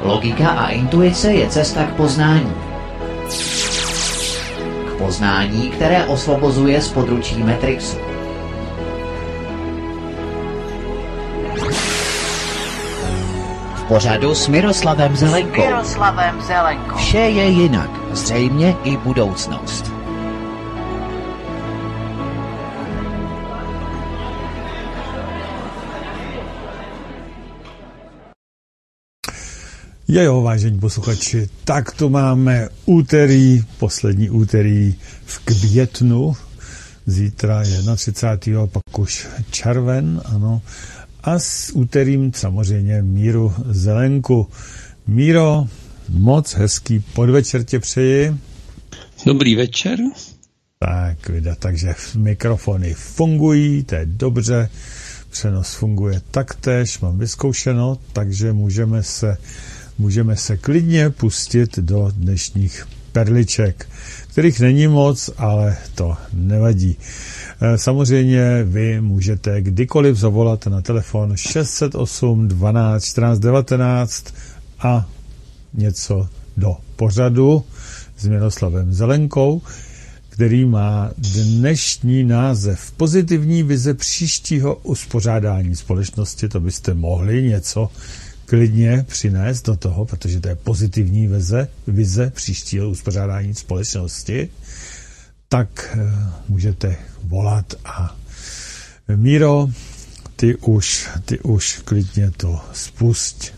Logika a intuice je cesta k poznání. K poznání, které osvobozuje z područí Matrixu. V pořadu s Miroslavem Zelenkou. Vše je jinak, zřejmě i budoucnost. Jo, vážení posluchači, tak to máme úterý, poslední úterý v květnu, zítra je 31. pak už červen, ano, a s úterým samozřejmě Míru Zelenku. Míro, moc hezký podvečer tě přeji. Dobrý večer. Tak, takže mikrofony fungují, to je dobře, přenos funguje taktéž, mám vyzkoušeno, takže můžeme se klidně pustit do dnešních perliček, kterých není moc, ale to nevadí. Samozřejmě vy můžete kdykoliv zavolat na telefon 608 12 14 19 a něco do pořadu s Miroslavem Zelenkou, který má dnešní název Pozitivní vize příštího uspořádání společnosti. To byste mohli něco klidně přinést do toho, protože to je pozitivní vize příštího uspořádání společnosti, tak můžete volat a Míro, ty už klidně to spusť,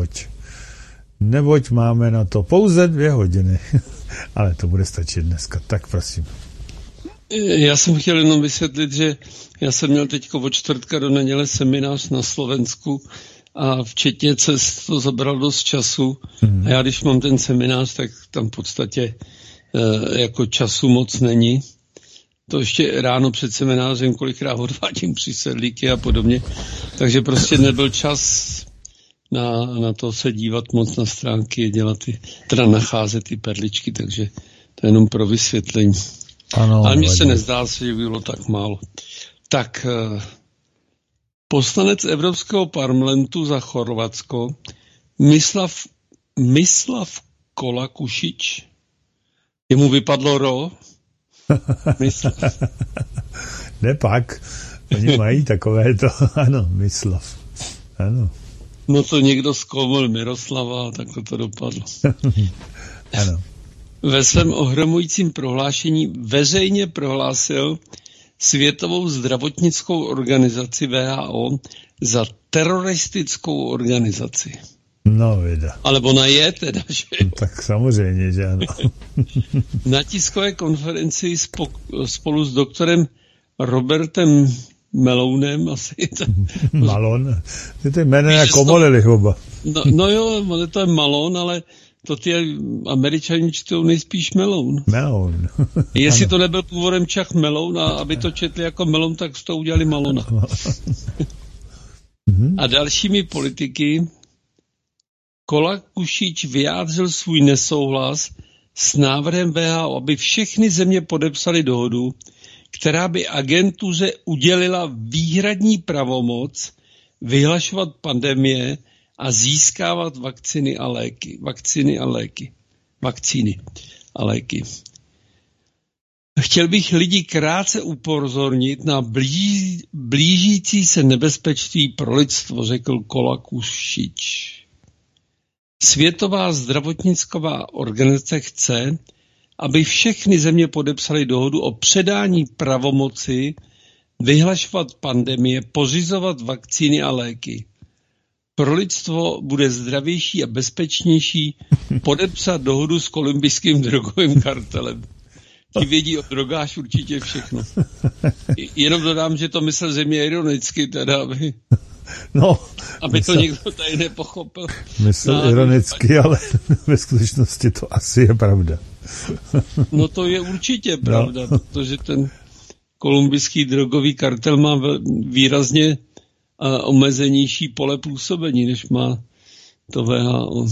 neboť máme na to pouze 2 hodiny, ale to bude stačit dneska, tak prosím. Já jsem chtěl jenom vysvětlit, že já jsem měl teďko od čtvrtka do neděle seminář na Slovensku a včetně cest to zabral dost času. A já když mám ten seminář, tak tam v podstatě jako času moc není. To ještě ráno před seminářem kolikrát odvádím přisedlíky a podobně. Takže prostě nebyl čas na to se dívat moc na stránky, teda nacházet ty perličky, takže to je jenom pro vysvětlení. Ano, ale mně se nezdá, že by bylo tak málo. Tak poslanec Evropského parlamentu za Chorvatsko Mislav Kolakušič, jemu vypadlo ro? Nepak, oni mají takové to, ano, Mislav, ano. No to někdo zkoumil Miroslava, tak to dopadlo. Ano. Ve svém ohromujícím prohlášení veřejně prohlásil Světovou zdravotnickou organizaci WHO za teroristickou organizaci. No, vida. Ale ona je teda, že? Tak samozřejmě, že ano. Na tiskové konferenci spolu s doktorem Robertem Melounem, asi to... Malon. Ty jméno jako molili oba. No jo, to je Malon, ale to ty Američani čtou nejspíš Meloun. Meloun. Jestli to nebyl původem Čach Meloun a aby to četli jako Meloun, tak to udělali Malona. A dalšími politiky Kolakušič vyjádřil svůj nesouhlas s návrhem WHO, aby všechny země podepsaly dohodu, která by agentuře udělila výhradní pravomoc vyhlašovat pandemie a získávat vakcíny a léky. Chtěl bych lidi krátce upozornit na blížící se nebezpečí pro lidstvo, řekl Kolakušič. Světová zdravotnická organizace chce, aby všechny země podepsaly dohodu o předání pravomoci vyhlašovat pandemie, pořizovat vakcíny a léky. Pro lidstvo bude zdravější a bezpečnější podepsat dohodu s kolumbijským drogovým kartelem. Ti vědí o drogách určitě všechno. Jenom dodám, že to myslel země ironicky, teda aby to někdo tady nepochopil. Myslel ironicky, ale ve skutečnosti to asi je pravda. No to je určitě pravda, protože ten kolumbijský drogový kartel má výrazně omezenější pole působení, než má to WHO.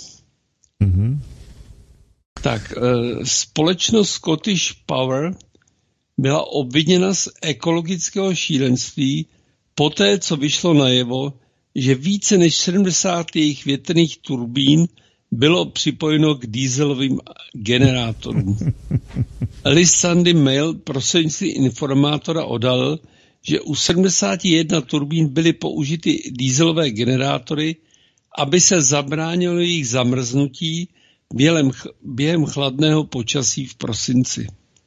Tak, společnost Scottish Power byla obviněna z ekologického šílenství poté, co vyšlo najevo, že více než 70 jejich větrných turbín bylo připojeno k dieselovým generátorům. List Sunday Mail prostřednictvím informátora odhalil, že u 71 turbín byly použity dieselové generátory, aby se zabránilo jejich zamrznutí během chladného počasí v prosinci.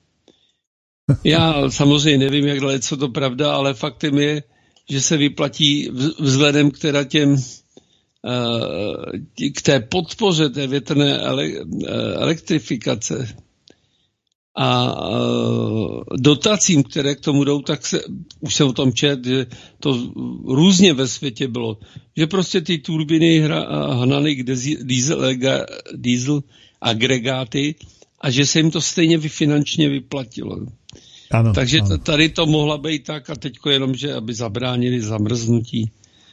Já samozřejmě nevím, jak dalece to pravda, ale faktem je, že se vyplatí vzhledem k té podpoře té větrné elektrifikace a dotacím, které k tomu jdou, tak už jsem o tom četl, že to různě ve světě bylo, že prostě ty turbiny hnaly k diesel agregáty a že se jim to stejně finančně vyplatilo. Ano, takže ano. Tady to mohla být tak a teďko jenom, že aby zabránili zamrznutí.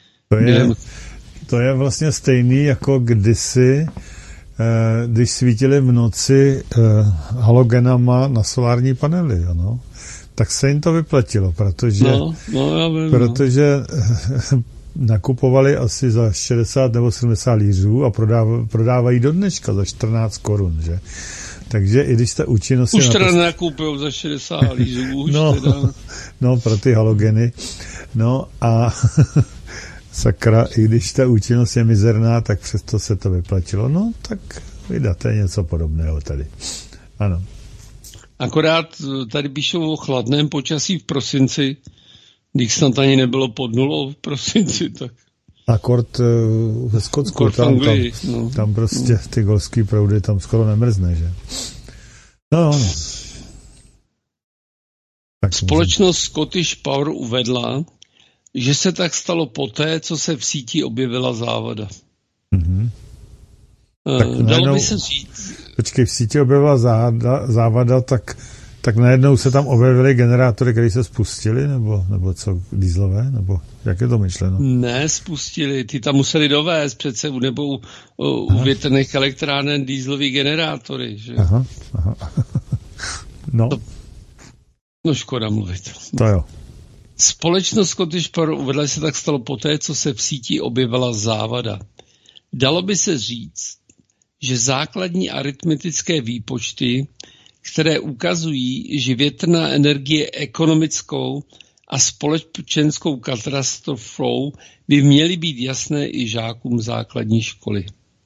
To je vlastně stejný jako kdysi, když svítili v noci halogenama na solární panely, ano, tak se jim to vyplatilo, protože nakupovali asi za 60 nebo 70 lířů a prodávají do dneška za 14 korun, že? Takže i když ta účinnost... Už teda nakoupil za 60 lířů. No, pro ty halogeny. No a sakra, i když ta účinnost je mizerná, tak přesto se to vyplatilo. No, tak vydáte něco podobného tady. Ano. Akorát tady píšou o chladném počasí v prosinci, když snad ani nebylo pod nulou v prosinci, tak... Akord ve Skotsku, tam prostě ty golský proudy tam skoro nemrzne, že? No. Společnost Scottish Power uvedla, že se tak stalo poté, co se v síti objevila závada. Mm-hmm. Dalo by se říct... Počkej, v síti objevila závada, tak najednou se tam objevily generátory, které se spustily, nebo co, dieselové, nebo jak je to myšleno? Ne, spustili, ty tam museli dovést přece, nebo u větrných elektráren dieselové generátory, že? Aha. No. No škoda mluvit. To jo. Společnost Scottish Power uvedla, že se tak stalo poté, co se v síti objevila závada. Dalo by se říct, že základní aritmetické výpočty, které ukazují, že větrná energie je ekonomickou a společenskou katastrofou, by měly být jasné i žákům základní školy.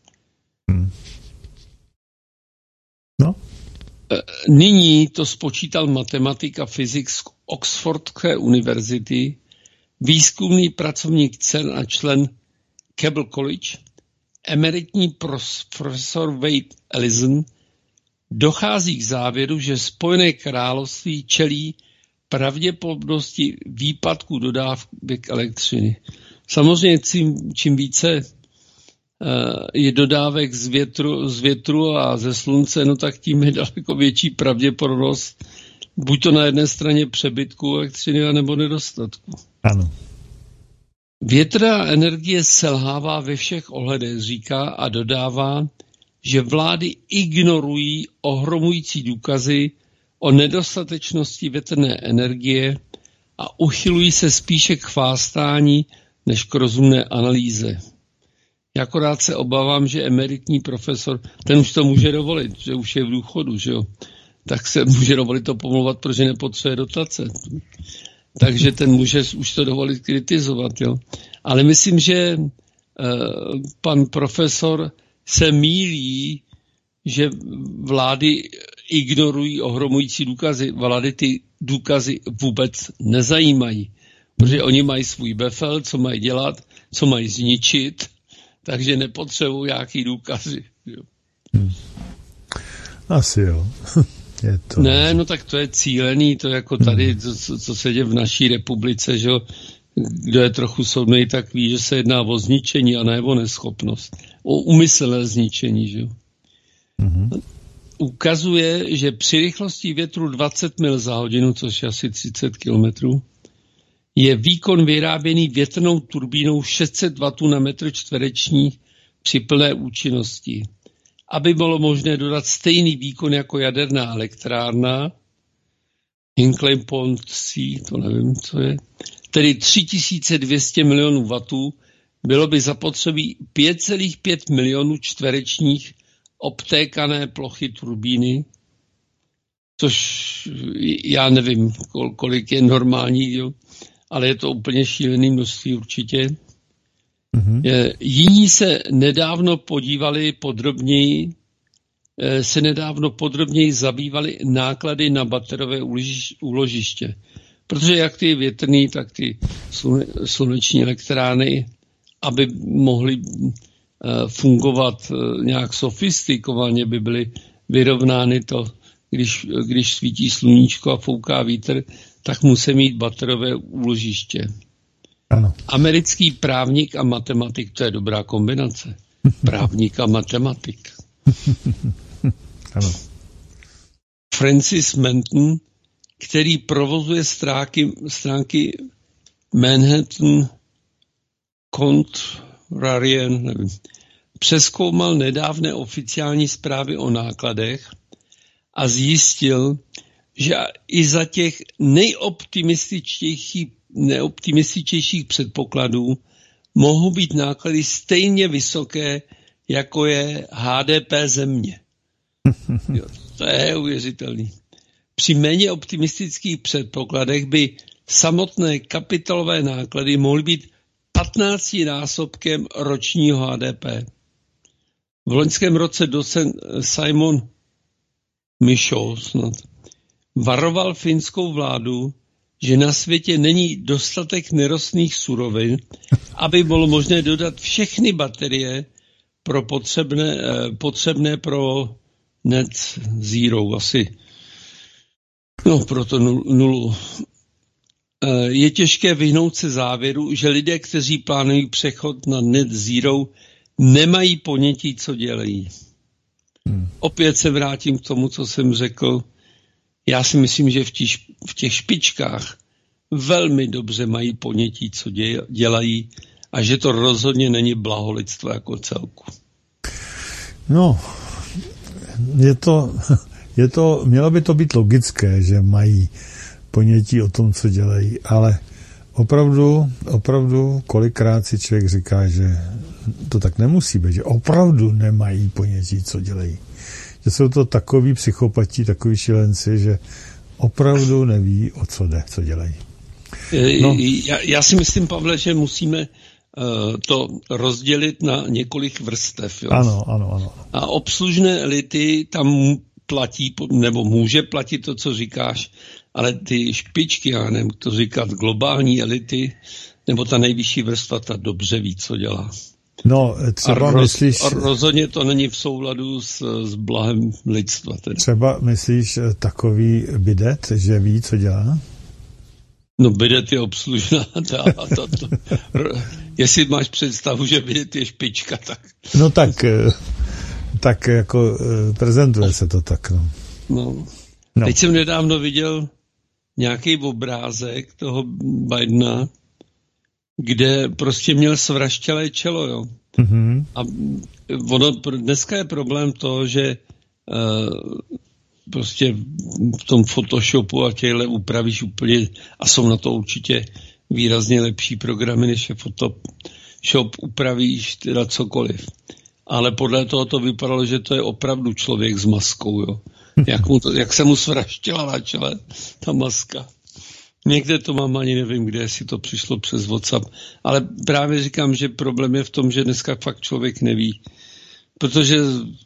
No. Nyní to spočítal matematik a fyzik z Oxfordské univerzity, výzkumný pracovník CERN a člen Keble College, emeritní profesor Wade Ellison, dochází k závěru, že Spojené království čelí pravděpodobnosti výpadku dodávek elektřiny. Samozřejmě čím více je dodávek z větru a ze slunce, no tak tím je daleko větší pravděpodobnost buď to na jedné straně přebytku elektřiny, nebo nedostatku. Ano. Větrná energie selhává ve všech ohledech, říká a dodává, že vlády ignorují ohromující důkazy o nedostatečnosti větrné energie a uchylují se spíše k chvástání než k rozumné analýze. Já akorát se obávám, že emeritní profesor, ten už to může dovolit, že už je v důchodu, že jo? Tak se může dovolit to pomlouvat, protože nepotřebuje dotace. Takže ten může už to dovolit kritizovat, jo? Ale myslím, že pan profesor se mýlí, že vlády ignorují ohromující důkazy. Vlády ty důkazy vůbec nezajímají, protože oni mají svůj befel, co mají dělat, co mají zničit, takže nepotřebují nějaký důkazy. Jo. Asi jo. Je to... Ne, no tak to je cílený, to jako tady, co se děje v naší republice, že jo. Kdo je trochu soudnej, tak ví, že se jedná o zničení a ne o neschopnost. O úmyslné zničení, že jo. Mm-hmm. Ukazuje, že při rychlosti větru 20 mil za hodinu, což je asi 30 kilometrů, je výkon vyráběný větrnou turbínou 600 W na metr čtvereční při plné účinnosti. Aby bylo možné dodat stejný výkon jako jaderná elektrárna, Hinkley Point C, to nevím, co je, tedy 3200 milionů wattů, bylo by zapotřebí 5,5 milionů čtverečních obtékané plochy turbíny, což já nevím, kolik je normální, jo, ale je to úplně šílené množství určitě. Mm-hmm. Jiní se nedávno podrobněji zabývali náklady na baterové úložiště. Protože jak ty větrné, tak ty sluneční elektrárny, aby mohly fungovat nějak sofistikovaně, by byly vyrovnány to, když svítí sluníčko a fouká vítr, tak musí mít baterové úložiště. Ano. Americký právník a matematik, to je dobrá kombinace. Právník a matematik. Ano. Francis Manton, který provozuje stránky Manhattan Contrarian, nevím, přezkoumal nedávné oficiální zprávy o nákladech a zjistil, že i za těch nejoptimističtějších předpokladů mohou být náklady stejně vysoké, jako je HDP země. Jo, to je uvěřitelný. Při méně optimistických předpokladech by samotné kapitálové náklady mohly být 15násobkem ročního HDP. V loňském roce docent Simon Michaud snad varoval finskou vládu, že na světě není dostatek nerostných surovin, aby bylo možné dodat všechny baterie pro potřebné pro net zero, asi pro to nulu. Je těžké vyhnout se závěru, že lidé, kteří plánují přechod na net zero, nemají ponětí, co dělají. Opět se vrátím k tomu, co jsem řekl. Já si myslím, že v těch špičkách velmi dobře mají ponětí, co dělají a že to rozhodně není blaho lidstva jako celku. No, mělo by to být logické, že mají ponětí o tom, co dělají, ale opravdu kolikrát si člověk říká, že to tak nemusí být, že opravdu nemají ponětí, co dělají. Že jsou to takoví psychopati, takoví šilenci, že opravdu neví, o co jde, co dělají. No. Já si myslím, Pavle, že musíme to rozdělit na několik vrstev. Jo? Ano. A obslužné elity tam platí, nebo může platit to, co říkáš, ale ty špičky, já nevím, to říkat, globální elity, nebo ta nejvyšší vrstva, ta dobře ví, co dělá. No, třeba myslíš... Rozhodně to není v souladu s blahem lidstva. Tedy. Třeba myslíš takový bidet, že ví, co dělá? No, bidet je obslužná. Jestli máš představu, že bidet je špička, tak... No tak jako prezentuje se to tak, No. Teď jsem nedávno viděl nějaký obrázek toho Bidena, kde prostě měl svraštělé čelo, jo. Mm-hmm. A dneska je problém to, že prostě v tom Photoshopu a těhle upravíš úplně, a jsou na to určitě výrazně lepší programy, než je Photoshop, upravíš teda cokoliv. Ale podle toho to vypadalo, že to je opravdu člověk s maskou, jo. Jak se mu svraštěla na čele ta maska. Někde to mám, ani nevím, kde si to přišlo přes WhatsApp. Ale právě říkám, že problém je v tom, že dneska fakt člověk neví. Protože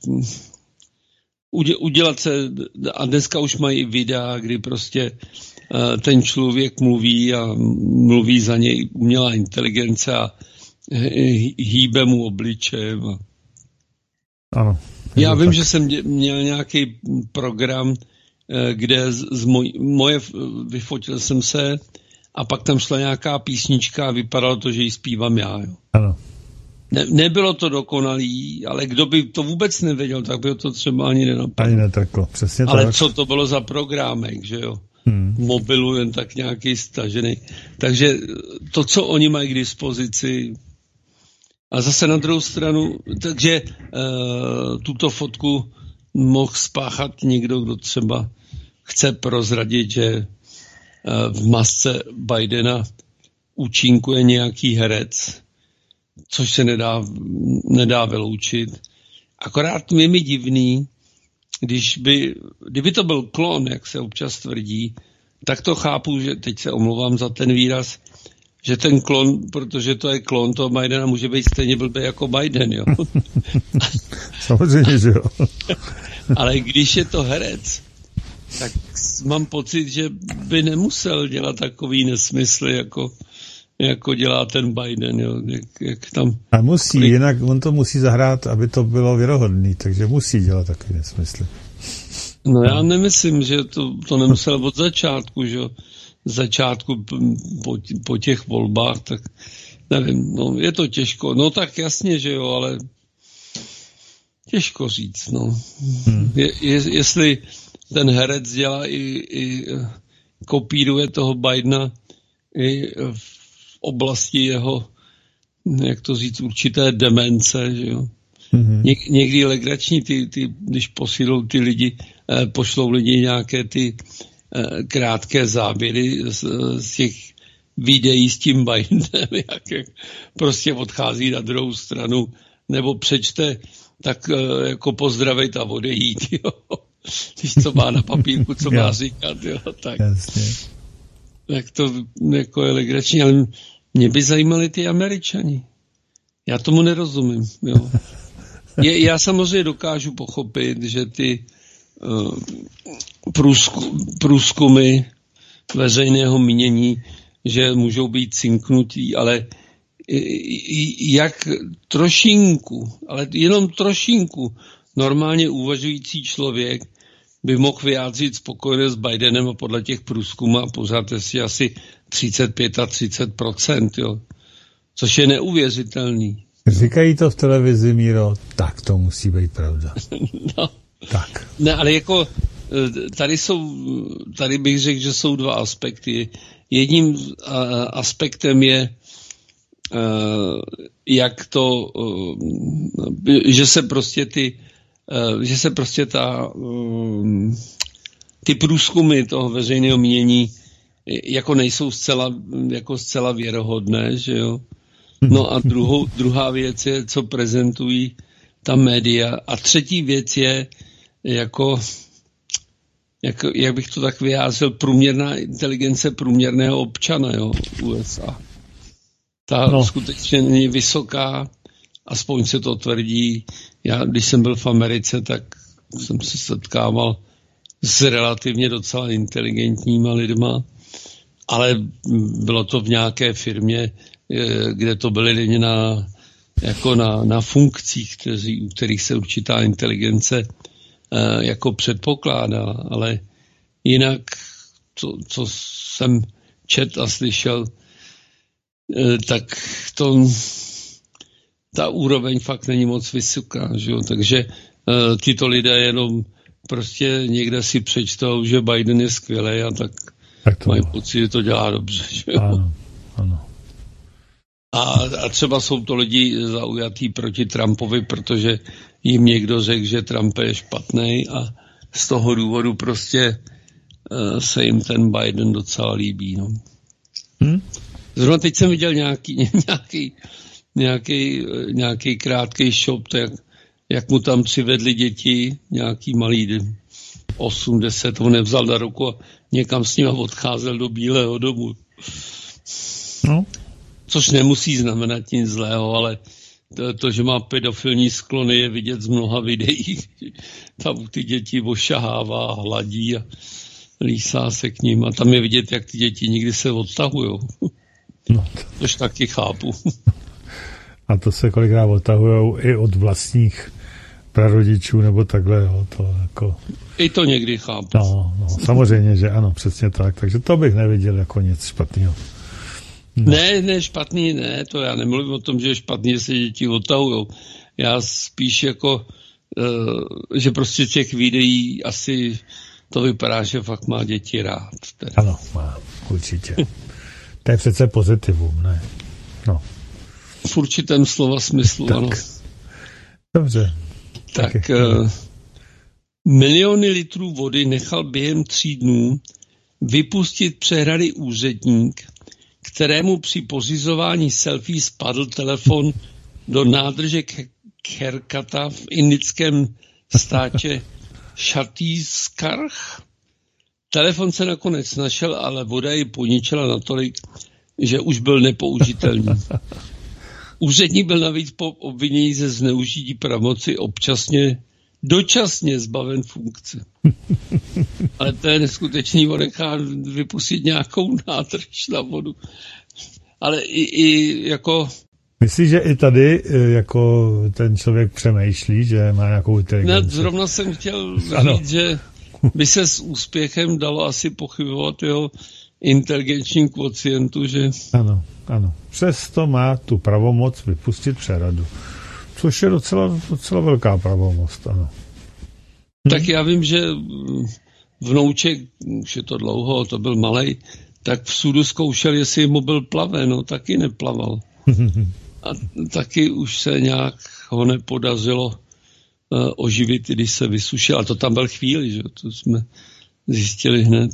udělat se, a dneska už mají videa, kdy prostě ten člověk mluví a mluví za něj umělá inteligence a hýbe mu obličejem. Ano. Já vím, že jsem měl nějaký program, kde vyfotil jsem se a pak tam šla nějaká písnička a vypadalo to, že ji zpívám já. Jo. Ano. Nebylo to dokonalý, ale kdo by to vůbec nevěděl, tak by to třeba ani nenapadlo. Ani netrklo, přesně ale tak. Co to bylo za programek, že jo? Mobilu jen tak nějaký stažený. Takže to, co oni mají k dispozici. A zase na druhou stranu, takže tuto fotku mohl spáchat někdo, kdo třeba chce prozradit, že v masce Bidena účinkuje nějaký herec, což se nedá vyloučit. Akorát je mi divný, kdyby to byl klon, jak se občas tvrdí, tak to chápu, že teď se omlouvám za ten výraz, že ten klon, protože to je klon toho Bidena, může být stejně blbý jako Biden, jo. Samozřejmě, že jo. Ale když je to herec, tak mám pocit, že by nemusel dělat takový nesmysly, jako dělá ten Biden, jo. Jak tam... A musí, jinak on to musí zahrát, aby to bylo věrohodný, takže musí dělat takový nesmysly. No já nemyslím, že to nemusel od začátku, že jo. Začátku po těch volbách, tak nevím, no je to těžko. No tak jasně, že jo, ale těžko říct, no. Jestli ten herec dělá i kopíruje toho Bidena i v oblasti jeho, jak to říct, určité demence, že jo. Někdy legrační, když pošlou lidi nějaké ty krátké záběry z těch videí s tím Bidenem, jak prostě odchází na druhou stranu, nebo přečte, tak jako pozdravejte a odejít, jo. Když to má na papírku, co má říkat, jo, tak. Jasně. Tak to jako je legrační, ale mě by zajímali ty Američani. Já tomu nerozumím, jo. Já samozřejmě dokážu pochopit, že ty průzkumy veřejného mínění, že můžou být cinknutí, ale jak trošinku, ale jenom trošinku normálně uvažující člověk by mohl vyjádřit spokojenost s Bidenem a podle těch průzkumů a pořád je asi 35 a 30%, jo. Což je neuvěřitelný. Říkají to v televizi, Míro, tak to musí být pravda. No. Tak. Ne, ale jako tady bych řekl, že jsou dva aspekty. Jedním aspektem je, jak to, že se prostě ty průzkumy toho veřejného mínění jako nejsou zcela věrohodné, že jo. No a druhá věc je, co prezentují ta média. A třetí věc je, jak bych to tak vyjádřil, průměrná inteligence průměrného občana, jo, USA. Ta skutečně není vysoká, aspoň se to tvrdí. Já, když jsem byl v Americe, tak jsem se setkával s relativně docela inteligentníma lidma, ale bylo to v nějaké firmě, kde to byly lidi na funkcích, u kterých se určitá inteligence jako předpokládá, ale jinak, co jsem četl a slyšel, tak ta úroveň fakt není moc vysoká, že jo? Takže tyto lidé jenom prostě někde si přečtou, že Biden je skvělý a tak mají pocit, že to dělá dobře, že jo? Ano. A třeba jsou to lidi zaujatí proti Trumpovi, protože jim někdo řekl, že Trump je špatný a z toho důvodu prostě se jim ten Biden docela líbí. No. Zrovna teď jsem viděl nějaký krátký shop, jak mu tam přivedli děti, nějaký malý 8-10, on nevzal na ruku a někam s ním odcházel do Bílého domu. No. Což nemusí znamenat nic zlého, ale to, že má pedofilní sklony, je vidět z mnoha videí. Tam ty děti ošahává, hladí a lísá se k ním. A tam je vidět, jak ty děti nikdy se odtahujou. No. Což taky chápu. A to se kolikrát odtahujou i od vlastních prarodičů nebo takhle. Jo, to jako... I to někdy chápu. No, samozřejmě, že ano, přesně tak. Takže to bych neviděl jako nic špatného. No. Ne, špatný ne, to já nemluvím o tom, že je špatný, že se děti odtahujou. Já spíš jako, že prostě těch videí asi to vypadá, že fakt má děti rád. Tedy. Ano, má, určitě. To je přece pozitivum, ne? No. V určitém slova smyslu, tak. Ano. Dobře. Tak miliony litrů vody nechal během 3 dnů vypustit přehradý úředník, kterému při pořizování selfie spadl telefon do nádrže Kherkata v indickém státě Chhattisgarh. Telefon se nakonec našel, ale voda ji poničila natolik, že už byl nepoužitelný. Úředník byl navíc po obvinění ze zneužití pravomoci dočasně zbaven funkce. Ale to je neskutečný, on nechá vypustit nějakou nádrž na vodu. Ale i jako... Myslíš, že i tady jako ten člověk přemýšlí, že má nějakou inteligenci? Ne, zrovna jsem chtěl říct, že by se s úspěchem dalo asi pochybovat jeho inteligenčním kvocientu, že... Ano. Přesto má tu pravomoc vypustit přehradu. Což je docela velká pravomoc, ano. Tak já vím, že vnouček, už je to dlouho, to byl malej, tak v sudu zkoušel, jestli mobil plave, no taky neplaval. A taky už se nějak ho nepodařilo oživit, když se vysušil. A to tam byl chvíli, že to jsme zjistili hned.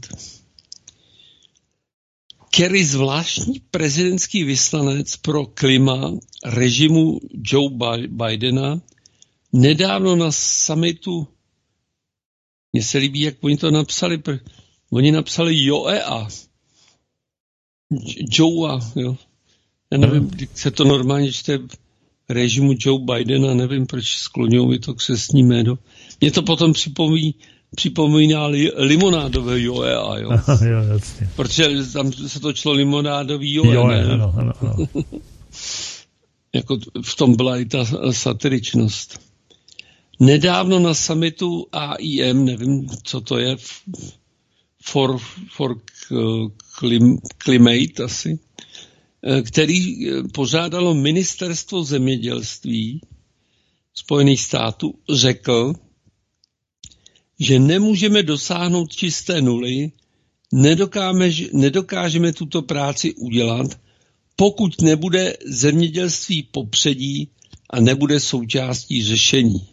Kerry, zvláštní prezidentský vyslanec pro klima režimu Joe Bidena, nedávno na summitu, mně se líbí, jak oni to napsali, oni napsali Joea, Joea, jo. Já nevím, když se to normálně čte režimu Joe Bidena, nevím, proč skloňují mi to křestní jméno. Mě to potom připomíná limonádové Joea, jo. Jo, jasně. Protože tam se to člo limonádový Joe, ne? Ano. Jako v tom byla i ta satiričnost. Nedávno na summitu AIM, nevím, co to je, for Climate asi, který pořádalo Ministerstvo zemědělství Spojených států, řekl, že nemůžeme dosáhnout čisté nuly, nedokážeme tuto práci udělat, pokud nebude zemědělství popředí a nebude součástí řešení.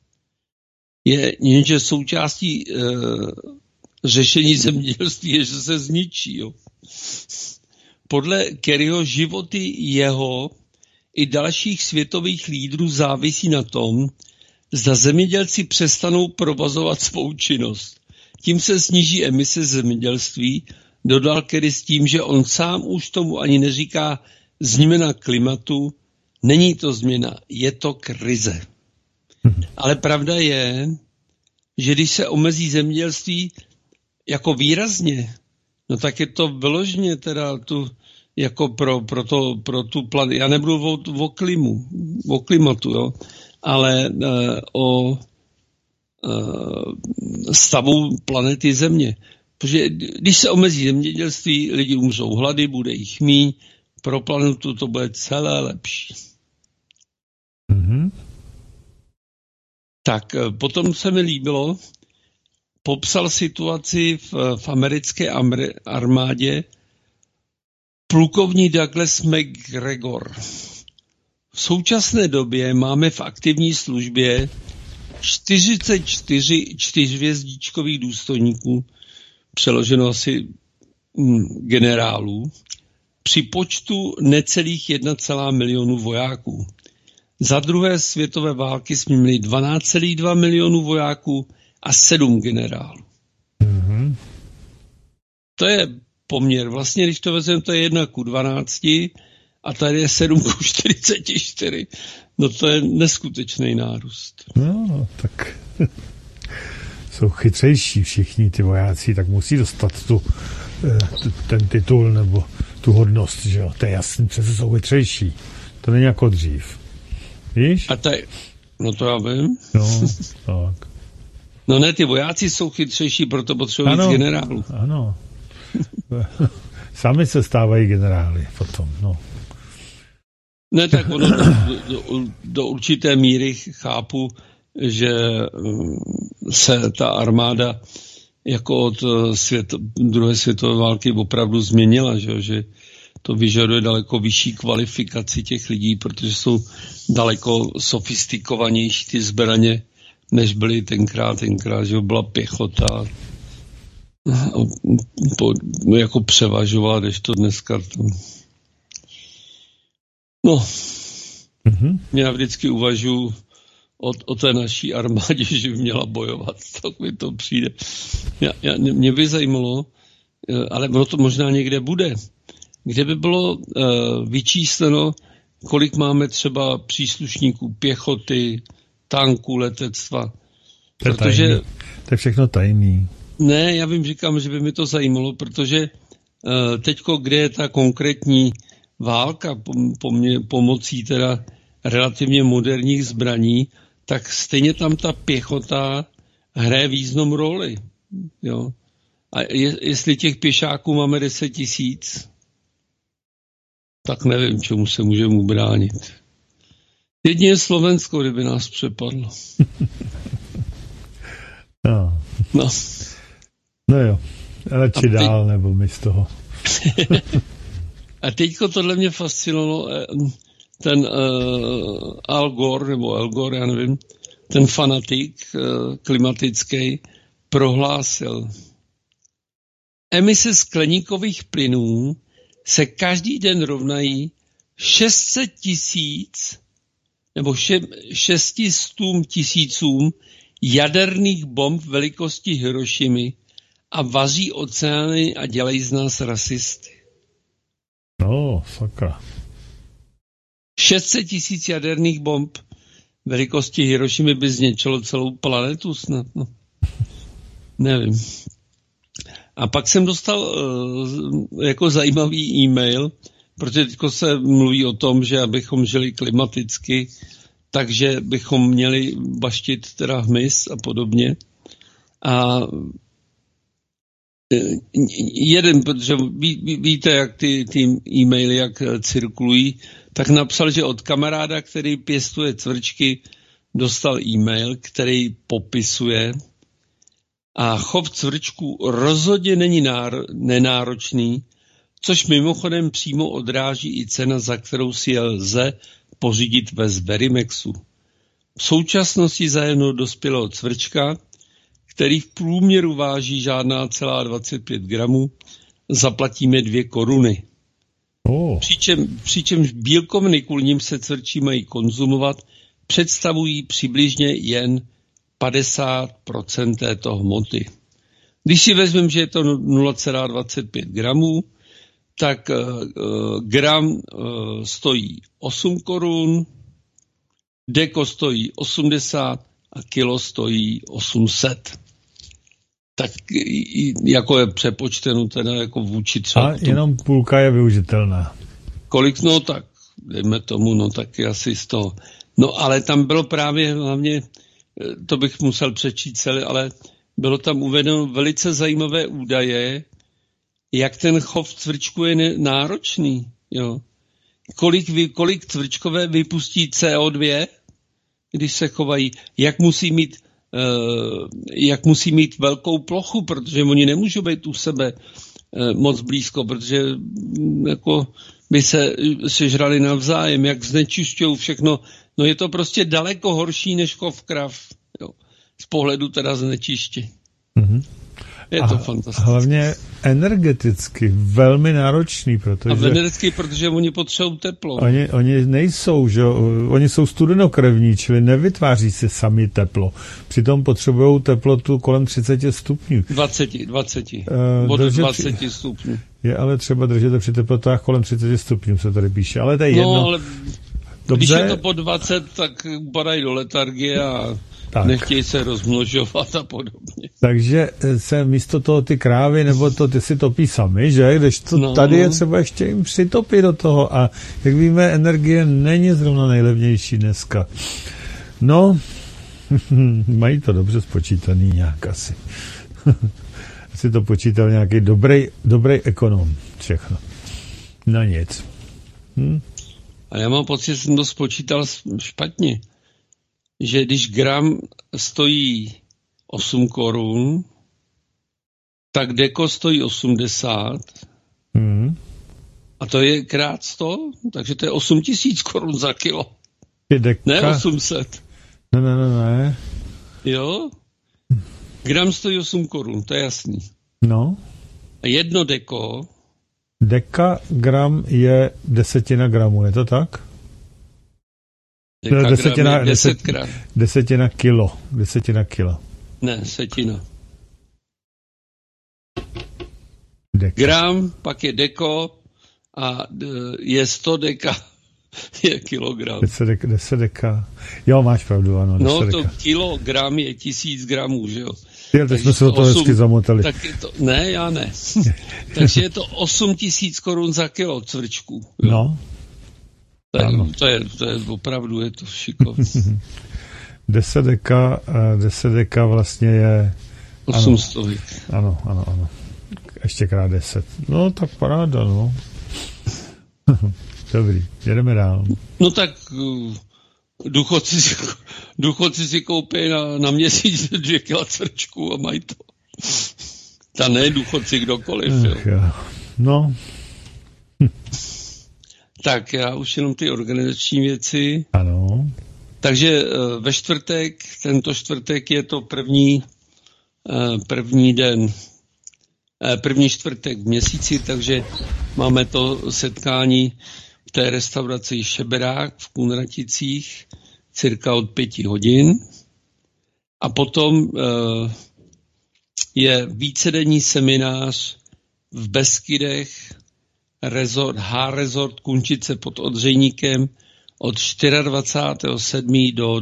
Jenže součástí řešení zemědělství je, že se zničí. Jo. Podle Kerryho životy jeho i dalších světových lídrů závisí na tom, zda zemědělci přestanou provozovat svou činnost. Tím se sníží emise zemědělství, dodal Kerry s tím, že on sám už tomu ani neříká změna klimatu, není to změna, je to krize. Ale pravda je, že když se omezí zemědělství jako výrazně, no tak je to vyloženě teda jako pro tu planetu. Já nebudu o klimatu, jo, ale o stavu planety Země. Protože když se omezí zemědělství, lidi umřou hlady, bude jich míň, pro planetu to bude celé lepší. Mm-hmm. Tak potom se mi líbilo, popsal situaci v americké armádě plukovník Douglas McGregor. V současné době máme v aktivní službě 44 čtyřhvězdičkových důstojníků, přeloženo asi generálů, při počtu necelých 1,1 milionu vojáků. Za druhé světové války jsme měli 12,2 milionů vojáků a 7 generálů. Mm-hmm. To je poměr. Vlastně, když to vezmeme, to je 1:12 a tady je 7:44. No to je neskutečný nárůst. No, tak jsou chytřejší všichni ty vojáci, tak musí dostat ten titul nebo tu hodnost, že jo? To je jasný, přece jsou chytřejší. To není jako dřív. Víš? A no to já vím. No, tak. No ne, ty vojáci jsou chytřejší, proto potřebují víc generálů. Ano. Sami se stávají generály potom, no. Ne, tak ono do určité míry chápu, že se ta armáda jako od druhé světové války opravdu změnila, že to vyžaduje daleko vyšší kvalifikaci těch lidí, protože jsou daleko sofistikovanější ty zbraně, než byly tenkrát, že byla pěchota. jako převažovat, když to dneska... No, já vždycky uvažuji o té naší armádě, že by měla bojovat, tak mi to přijde. Mě by zajímalo, ale ono to možná někde bude, kde by bylo vyčísleno, kolik máme třeba příslušníků pěchoty, tanků, letectva. Protože... To je všechno tajný. Ne, já vím, říkám, že by mi to zajímalo, protože teďko, kde je ta konkrétní válka pomocí teda relativně moderních zbraní, tak stejně tam ta pěchota hraje významnou roli. Jo? A jestli těch pěšáků máme 10 000, tak nevím, čemu se můžeme ubránit. Jedině Slovensko, kdyby nás přepadlo. No jo, radši dál, nebo mi z toho. A teďko tohle mě fascinovalo, ten Al Gore, nebo Al Gore, já nevím, ten fanatik klimatický prohlásil: emise skleníkových plynů se každý den rovnají 600 000 nebo 600 000 jaderných bomb velikosti Hirošimy a vaří oceány a dělají z nás rasisty. No, sakra. 600 000 jaderných bomb velikosti Hirošimy by zničilo celou planetu snad. No. Nevím. A pak jsem dostal jako zajímavý e-mail, protože teďko se mluví o tom, že abychom žili klimaticky, takže bychom měli baštit teda hmyz a podobně. A jeden, protože víte, jak ty e-maily, jak cirkulují, tak napsal, že od kamaráda, který pěstuje cvrčky, dostal e-mail, který popisuje, a chov cvrčků rozhodně není nenáročný, což mimochodem přímo odráží i cena, za kterou si je lze pořídit ve Zverimexu. V současnosti za jedno dospělého cvrčka, který v průměru váží žádná celá 25 gramů, zaplatíme 2 koruny. Přičemž bílkoviny, kvůli nim se cvrčí mají konzumovat, představují přibližně jen 50% této hmoty. Když si vezmeme, že je to 0,25 gramů, tak gram stojí 8 korun, deko stojí 80 a kilo stojí 800. Tak jako je přepočteno teda jako vůči třeba... A jenom půlka je využitelná. Kolik? No tak, dejme tomu, no taky asi z toho. No ale tam bylo právě hlavně, to bych musel přečíst celé, ale bylo tam uvedeno velice zajímavé údaje, jak ten chov cvrčku je náročný. Jo. Kolik cvrčkové vypustí CO2, když se chovají, jak musí mít velkou plochu, protože oni nemůžou být u sebe moc blízko, protože jako by se sežrali navzájem, jak znečišťují všechno. No je to prostě daleko horší než chov krav. Jo. Z pohledu teda znečištění. Mm-hmm. Je to fantastické. Hlavně energeticky velmi náročný, protože... energeticky, protože oni potřebují teplo. Oni nejsou, že oni jsou studenokrevní, čili nevytváří se sami teplo. Přitom potřebují teplotu kolem 30 stupňů. 20 stupňů. Je ale třeba držet při teplotách kolem 30 stupňů, se tady píše, ale to je jedno. No, ale když je to po 20, tak upadají do letargie a nechtějí se rozmnožovat a podobně. Takže se místo toho ty krávy nebo to ty si topí sami, že? Když to tady je třeba ještě jim přitopit do toho a jak víme, energie není zrovna nejlevnější dneska. No, mají to dobře spočítaný nějak asi. Asi to počítal nějaký dobrý ekonom všechno. No nic. A já mám pocit, že jsem to spočítal špatně. Že když gram stojí 8 korun, tak deko stojí 80. A to je krát 100, takže to je 8 000 korun za kilo. Ne 800. Ne. Jo? Gram stojí 8 korun, to je jasný. No. 1 deko. Dekagram je 10 gramu, je to tak? Dekagram je 10 gram. 10 kilo. 10 kilo. Ne, setina. Deka. Gram, pak je deko a je 100 deka, je kilogram. 10 deka. Jo, máš pravdu, ano. No, deka. to kilogram je 1000 gramů, že jo? Jo, teď jsme se do toho hezky zamotali. Tak je to, ne, já ne. Takže je to 8000 korun za kilo cvrčků. Jo? No. To je opravdu, je to šikovné. 10 deka vlastně je... 800. Ano. Ještě krát 10. No, tak paráda, no. Dobrý, jedeme dál. No tak důchodci si koupí na měsíc 2 kila cvrčků a mají to. Ta ne důchodci, kdokoliv. Jo. No. Tak já už jenom ty organizační věci. Ano. Takže ve čtvrtek, tento čtvrtek je to první čtvrtek v měsíci, takže máme to setkání v té restauraci Šeberák v Kunraticích cirka od 5 hodin. A potom je vícedenní seminář v Beskydech, Resort Kunčice pod Odřejníkem od 24.7. do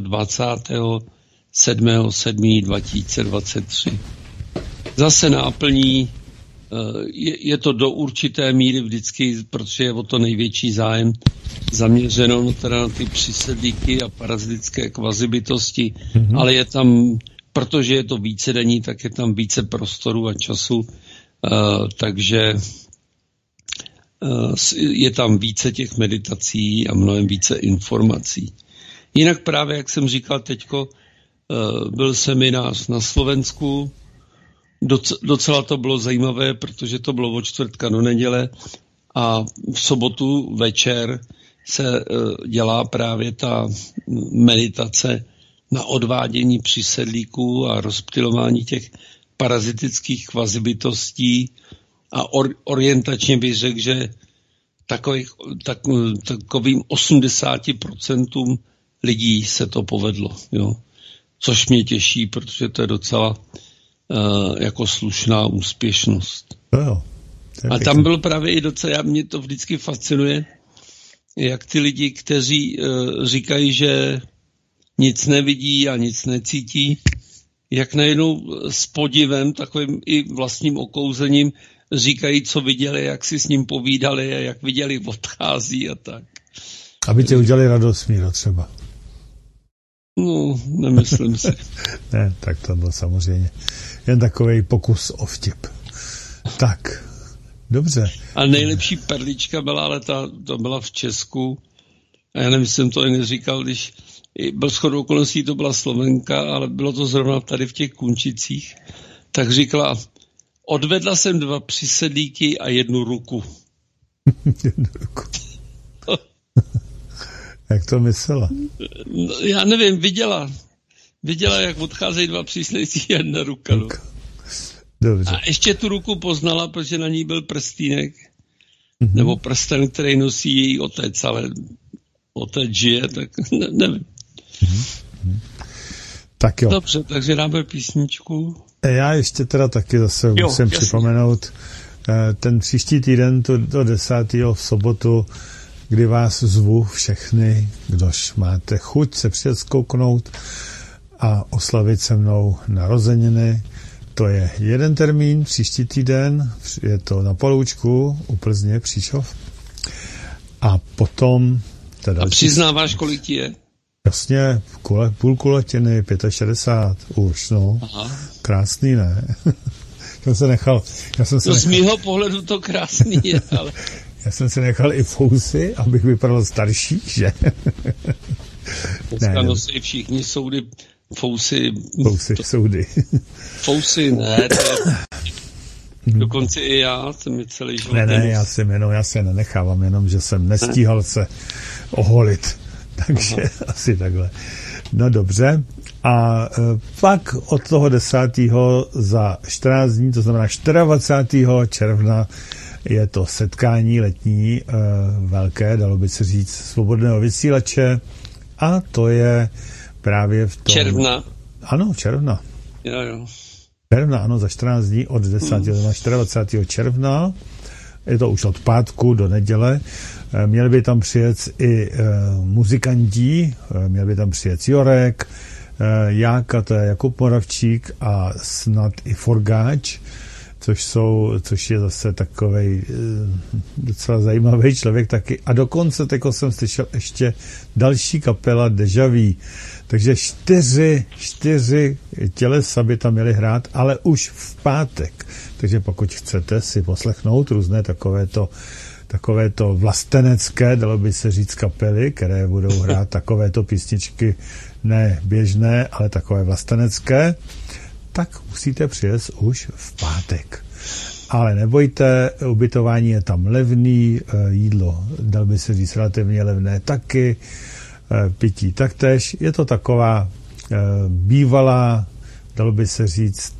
27.7.2023. Zase náplní, je to do určité míry vždycky, protože je o to největší zájem zaměřeno teda na ty přisedlíky a parazitické kvazibytosti, ale je tam, protože je to vícedenní, tak je tam více prostoru a času, takže je tam více těch meditací a mnohem více informací. Jinak právě, jak jsem říkal teďko, byl seminář na Slovensku, docela to bylo zajímavé, protože to bylo od čtvrtka do neděle a v sobotu večer se dělá právě ta meditace na odvádění přisedlíků a rozptylování těch parazitických kvazibytostí a orientačně bych řekl, že takovým 80% lidí se to povedlo. Jo? Což mě těší, protože to je docela jako slušná úspěšnost. Jo, a tam bylo právě i docela, mě to vždycky fascinuje, jak ty lidi, kteří říkají, že nic nevidí a nic necítí, jak najednou s podivem, takovým i vlastním okouzením říkají, co viděli, jak si s ním povídali a jak viděli, odchází a tak. Aby tě udělali radost, Míro, třeba. No, nemyslím si. Ne, tak to bylo samozřejmě jen takovej pokus o vtip. Tak, dobře. A nejlepší perlička byla, ale to byla v Česku. A já nevím, jsem to jen říkal, když byl shodou okolností, to byla Slovenka, ale bylo to zrovna tady v těch Kunčicích. Tak říkala, odvedla jsem 2 přisedlíky a 1 ruku. 1 ruku. Jak to myslela? No, já nevím, viděla, jak odcházejí 2 přisedlíky a 1 ruka. No. Dobře. A ještě tu ruku poznala, protože na ní byl prstýnek, nebo prsten, který nosí její otec, ale otec žije, tak nevím. Tak jo. Dobře, takže dáme písničku. Já ještě teda taky zase musím připomenout ten příští týden, do 10. v sobotu, kdy vás zvu všechny, kdož máte chuť se přijet zkouknout a oslavit se mnou narozeniny. To je jeden termín, příští týden, je to na Poloučku u Plzně, Příšov. A potom... Teda přiznáváš, kolik ti je? Jasně, půl kulatiny, 65 už, no. Aha. Krásný, ne? Z mýho pohledu to krásný je, ale... Já jsem si nechal i fousy, abych vypadal starší, že? Dneska nosí všichni soudy, fousy, soudy. Fousy, ne, dokonce i já jsem mi celý život. Ne, já si nenechávám, jenom, že jsem nestíhal se oholit. Takže asi takhle. No dobře. A pak od toho 10. za 14 dní, to znamená 24. června, je to setkání letní velké, dalo by se říct, svobodného vysílače a to je právě v tom... Června. Ano, června. Jo. Června, ano, za 14 dní od 10. do 24. června. Je to už od pátku do neděle. Měli by tam přijet i muzikanti, měl by tam přijet Jorek, Jáka, to je Jakub Moravčík a snad i Forgáč, což je zase takovej docela zajímavý člověk taky. A dokonce teko jsem slyšel ještě další kapela Deja Vu. Takže 4 tělesa by tam měli hrát, ale už v pátek. Takže pokud chcete si poslechnout různé takovéto vlastenecké, dalo by se říct, kapely, které budou hrát takovéto písničky, ne běžné, ale takové vlastenecké, tak musíte přijet už v pátek. Ale nebojte, ubytování je tam levný, jídlo, dalo by se říct, relativně levné taky, pití taktéž. Je to taková bývalá, dalo by se říct,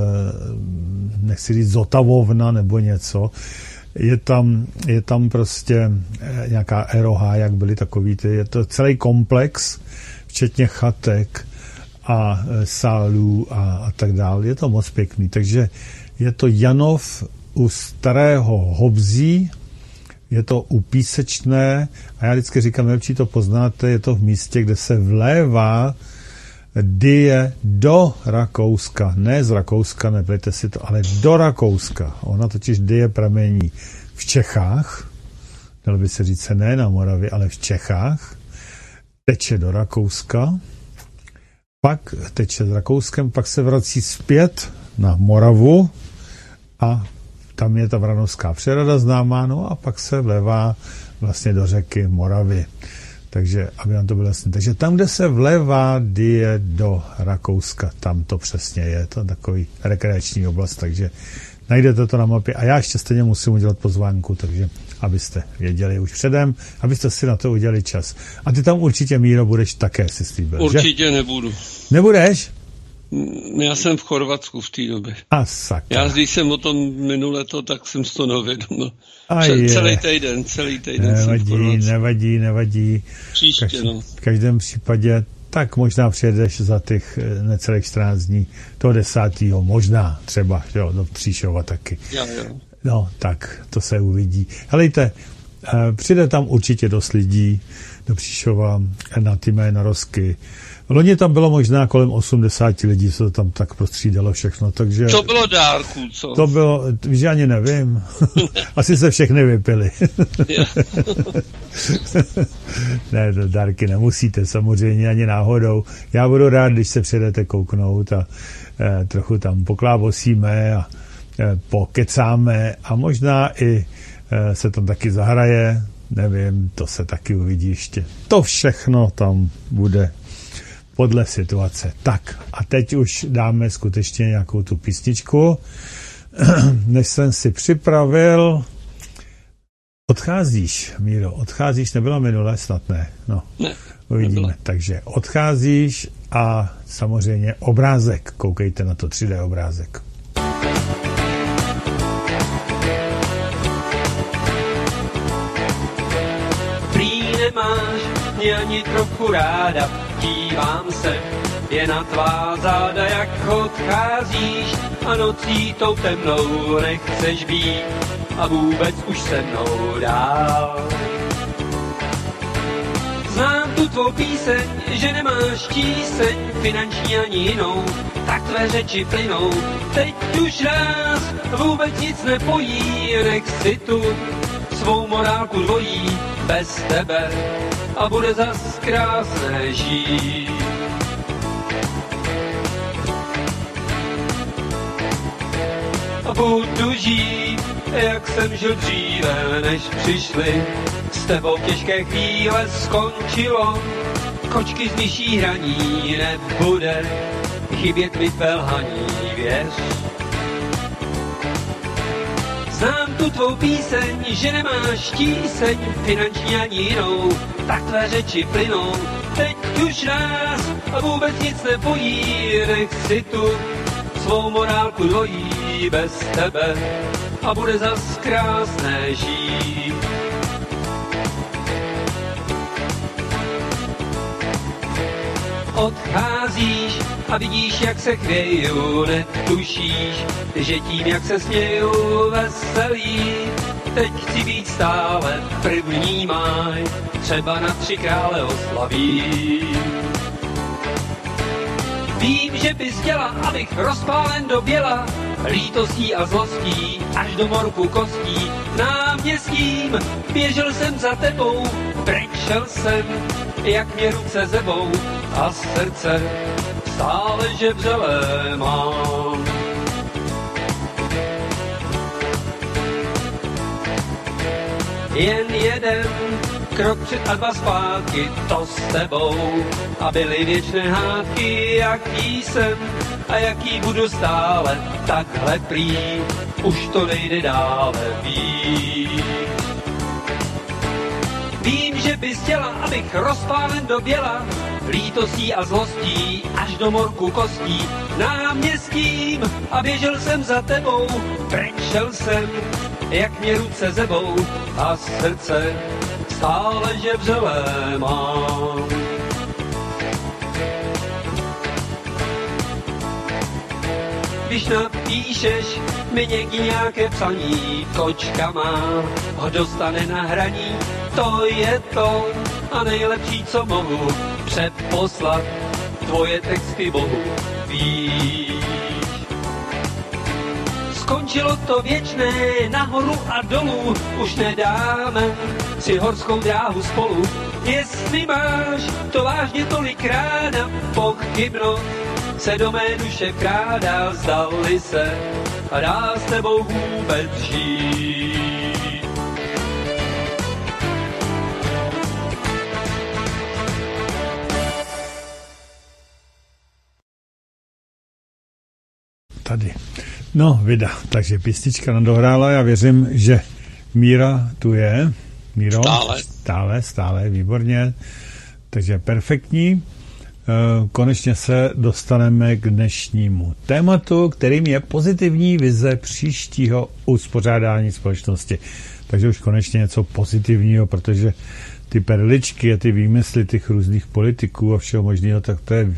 nechci říct zotavovna nebo něco. Je tam prostě nějaká eroha, jak byly takový ty. Je to celý komplex, včetně chatek a sálů a tak dále. Je to moc pěkný. Takže je to Janov u Starého Hobzí, je to u Písečné a já vždycky říkám, nejlepší to poznáte, je to v místě, kde se vlévá Dyje do Rakouska. Ne z Rakouska, neplejte si to, ale do Rakouska. Ona totiž Dyje pramení v Čechách, dalo by se říct ne na Moravě, ale v Čechách, teče do Rakouska, pak teče s Rakouskem, pak se vrací zpět na Moravu a tam je ta Vranovská přehrada známá, no a pak se vlévá vlastně do řeky Moravy. Takže, aby nám to bylo jasné. Takže tam, kde se vlévá Dyje do Rakouska, tam to přesně je. To je takový rekreační oblast, takže najdete to na mapě. A já ještě stejně musím udělat pozvánku, takže abyste věděli už předem, abyste si na to udělali čas. A ty tam určitě, Míro, budeš také, si slíbil, určitě že? Nebudu. Nebudeš? Já jsem v Chorvatsku v té době. A sakra. Já, když jsem o tom minule to, tak jsem z toho nevěděl. No. Celý týden Nevadí. Příště, v každém případě, tak možná přijedeš za těch necelých 14 dní, toho 10. možná třeba, jo, do Příšova taky. Jo. No, tak to se uvidí. Helejte, přijde tam určitě dost lidí do Příšova na ty mé narozky. Loni tam bylo možná kolem 80 lidí, se to tam tak prostřídalo všechno, takže... To bylo dárků, co? To bylo, že ani nevím. Asi se všechny vypili. Ne, dárky nemusíte, samozřejmě ani náhodou. Já budu rád, když se přijedete kouknout a trochu tam poklábosíme a pokecáme a možná i se tam taky zahraje, nevím, to se taky uvidí ještě. To všechno tam bude podle situace. Tak a teď už dáme skutečně nějakou tu písničku. Než jsem si připravil, odcházíš, Míro, odcházíš, nebyla minule, snad ne. No, ne, uvidíme. Nebyla. Takže odcházíš a samozřejmě obrázek. Koukejte na to, 3D obrázek. Prý nemáš mě ani trochu ráda, dívám se, je na tvá záda, jak odcházíš a nocí tou temnou nechceš být a vůbec už se mnou dál. Znám tu tvou píseň, že nemáš tíseň, finanční ani jinou, tak tvé řeči plynou. Teď už nás vůbec nic nepojí, nech si tu svou morálku dvojí bez tebe a bude zas krásné žít. A budu žít, jak jsem žil dříve, než přišli s tebou těžké chvíle, skončilo. Kočky z nižší hraní nebude chybět mi tvé lhaní, věř. Znám tu tvou píseň, že nemáš tíseň, finanční ani jinou, tak tvé řeči plynou. teď už nás vůbec nic nebojí, nechci tu svou morálku dvojí bez tebe a bude zas krásné žít. Odcházíš a vidíš, jak se chvěju, netušíš, že tím, jak se směju, veselý. Teď chci být stále první máj, třeba na 3 krále oslaví. Vím, že bys chtěla, abych rozpálen do běla, lítostí a zlostí, až do morku kostí. Náměstím běžel jsem za tebou, brečel jsem, jak mě ruce zebou a srdce stále že vřelé mám. Jen jeden krok před a 2 zpátky, to s tebou. A byly věčné hádky, jaký jsem a jaký budu stále. Takhle prý, už to nejde dále víc. Vím, že bys chtěla, abych rozpálen do běla, lítostí a zlostí, až do morku kostí. Náměstím a běžel jsem za tebou, brečel jsem, jak mě ruce zebou a srdce stále že vřelé mám. Když napíšeš mi někdy nějaké psaní, kočka má ho dostane na hraní, to je to a nejlepší, co mohu předposlat tvoje texty Bohu, víš. Skončilo to věčné nahoru a dolů, už nedáme si horskou dráhu spolu. Jestli máš to vážně tolikrát a pochybnost se do mé duše vkrádá, zdali se a dá s tebou vůbec žít. Tady. No, vida. Takže písnička nadohrála. Já věřím, že Míra tu je. Míro? Stále, výborně. Takže perfektní. Konečně se dostaneme k dnešnímu tématu, kterým je pozitivní vize příštího uspořádání společnosti. Takže už konečně něco pozitivního, protože ty perličky a ty výmysly těch různých politiků a všeho možného, tak to je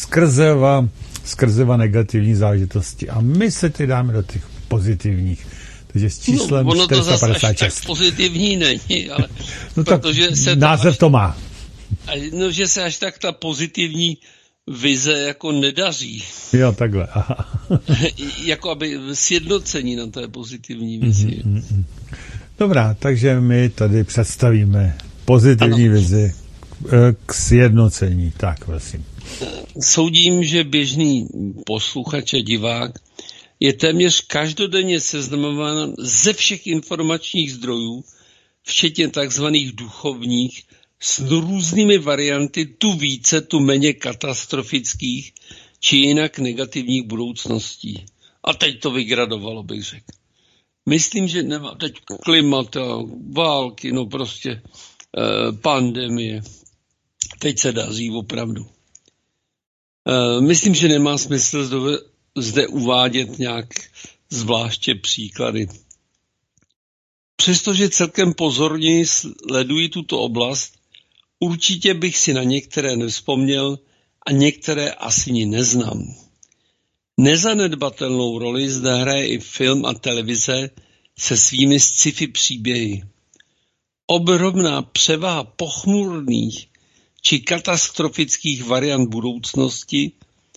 skrzeva negativní záležitosti. A my se teď dáme do těch pozitivních. Takže s číslem 456. Tak pozitivní není, ale no protože se název to má. No, že se až tak ta pozitivní vize jako nedaří. Jo, takhle. Aha. Jako aby sjednocení na té pozitivní vizi. Dobrá, takže my tady představíme pozitivní vizi k sjednocení. Tak, prosím. Soudím, že běžný posluchač a divák je téměř každodenně seznamován ze všech informačních zdrojů, včetně takzvaných duchovních, s různými varianty tu více, tu méně katastrofických, či jinak negativních budoucností. A teď to vygradovalo, bych řekl. Myslím, že nemá teď klimata, války, no prostě pandemie. Teď se daří opravdu. Myslím, že nemá smysl zde uvádět nějak zvláště příklady. Přestože celkem pozorně sleduji tuto oblast, určitě bych si na některé nevzpomněl a některé asi ni neznám. Nezanedbatelnou roli zde hraje i film a televize se svými sci-fi příběhy. Obrovná převaha pochmurných či katastrofických variant budoucnosti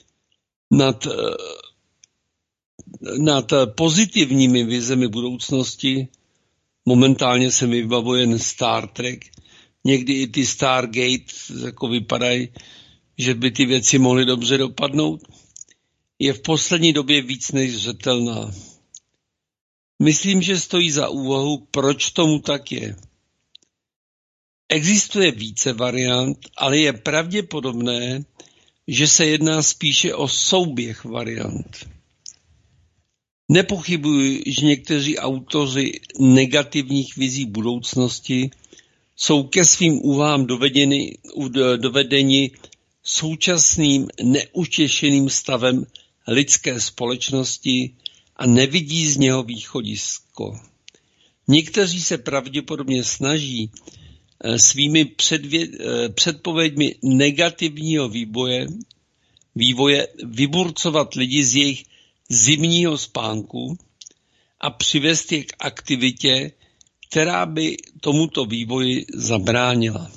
nad pozitivními vizemi budoucnosti. Momentálně se mi vybavuje jen Star Trek. Někdy i ty Stargate jako vypadají, že by ty věci mohly dobře dopadnout. Je v poslední době víc než zřetelná. Myslím, že stojí za úvahu, proč tomu tak je. Existuje více variant, ale je pravděpodobné, že se jedná spíše o souběh variant. Nepochybuji, že někteří autoři negativních vizí budoucnosti jsou ke svým úvahám dovedeni současným neutěšeným stavem lidské společnosti a nevidí z něho východisko. Někteří se pravděpodobně snaží svými předpověďmi negativního vývoje vyburcovat lidi z jejich zimního spánku a přivést je k aktivitě, která by tomuto vývoji zabránila.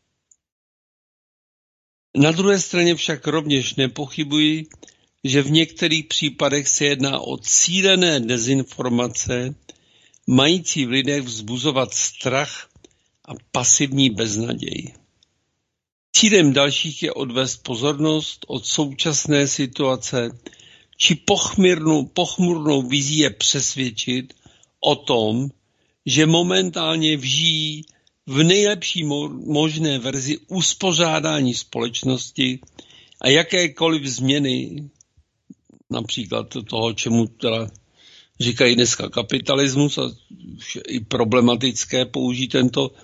Na druhé straně však rovněž nepochybuji, že v některých případech se jedná o cílené dezinformace, mající v lidech vzbuzovat strach a pasivní beznaděj. Cílem dalších je odvést pozornost od současné situace, či pochmurnou vizí je přesvědčit o tom, že momentálně žijí v nejlepší možné verzi uspořádání společnosti a jakékoliv změny, například toho, čemu teda říkají dneska kapitalismus, a i problematické použít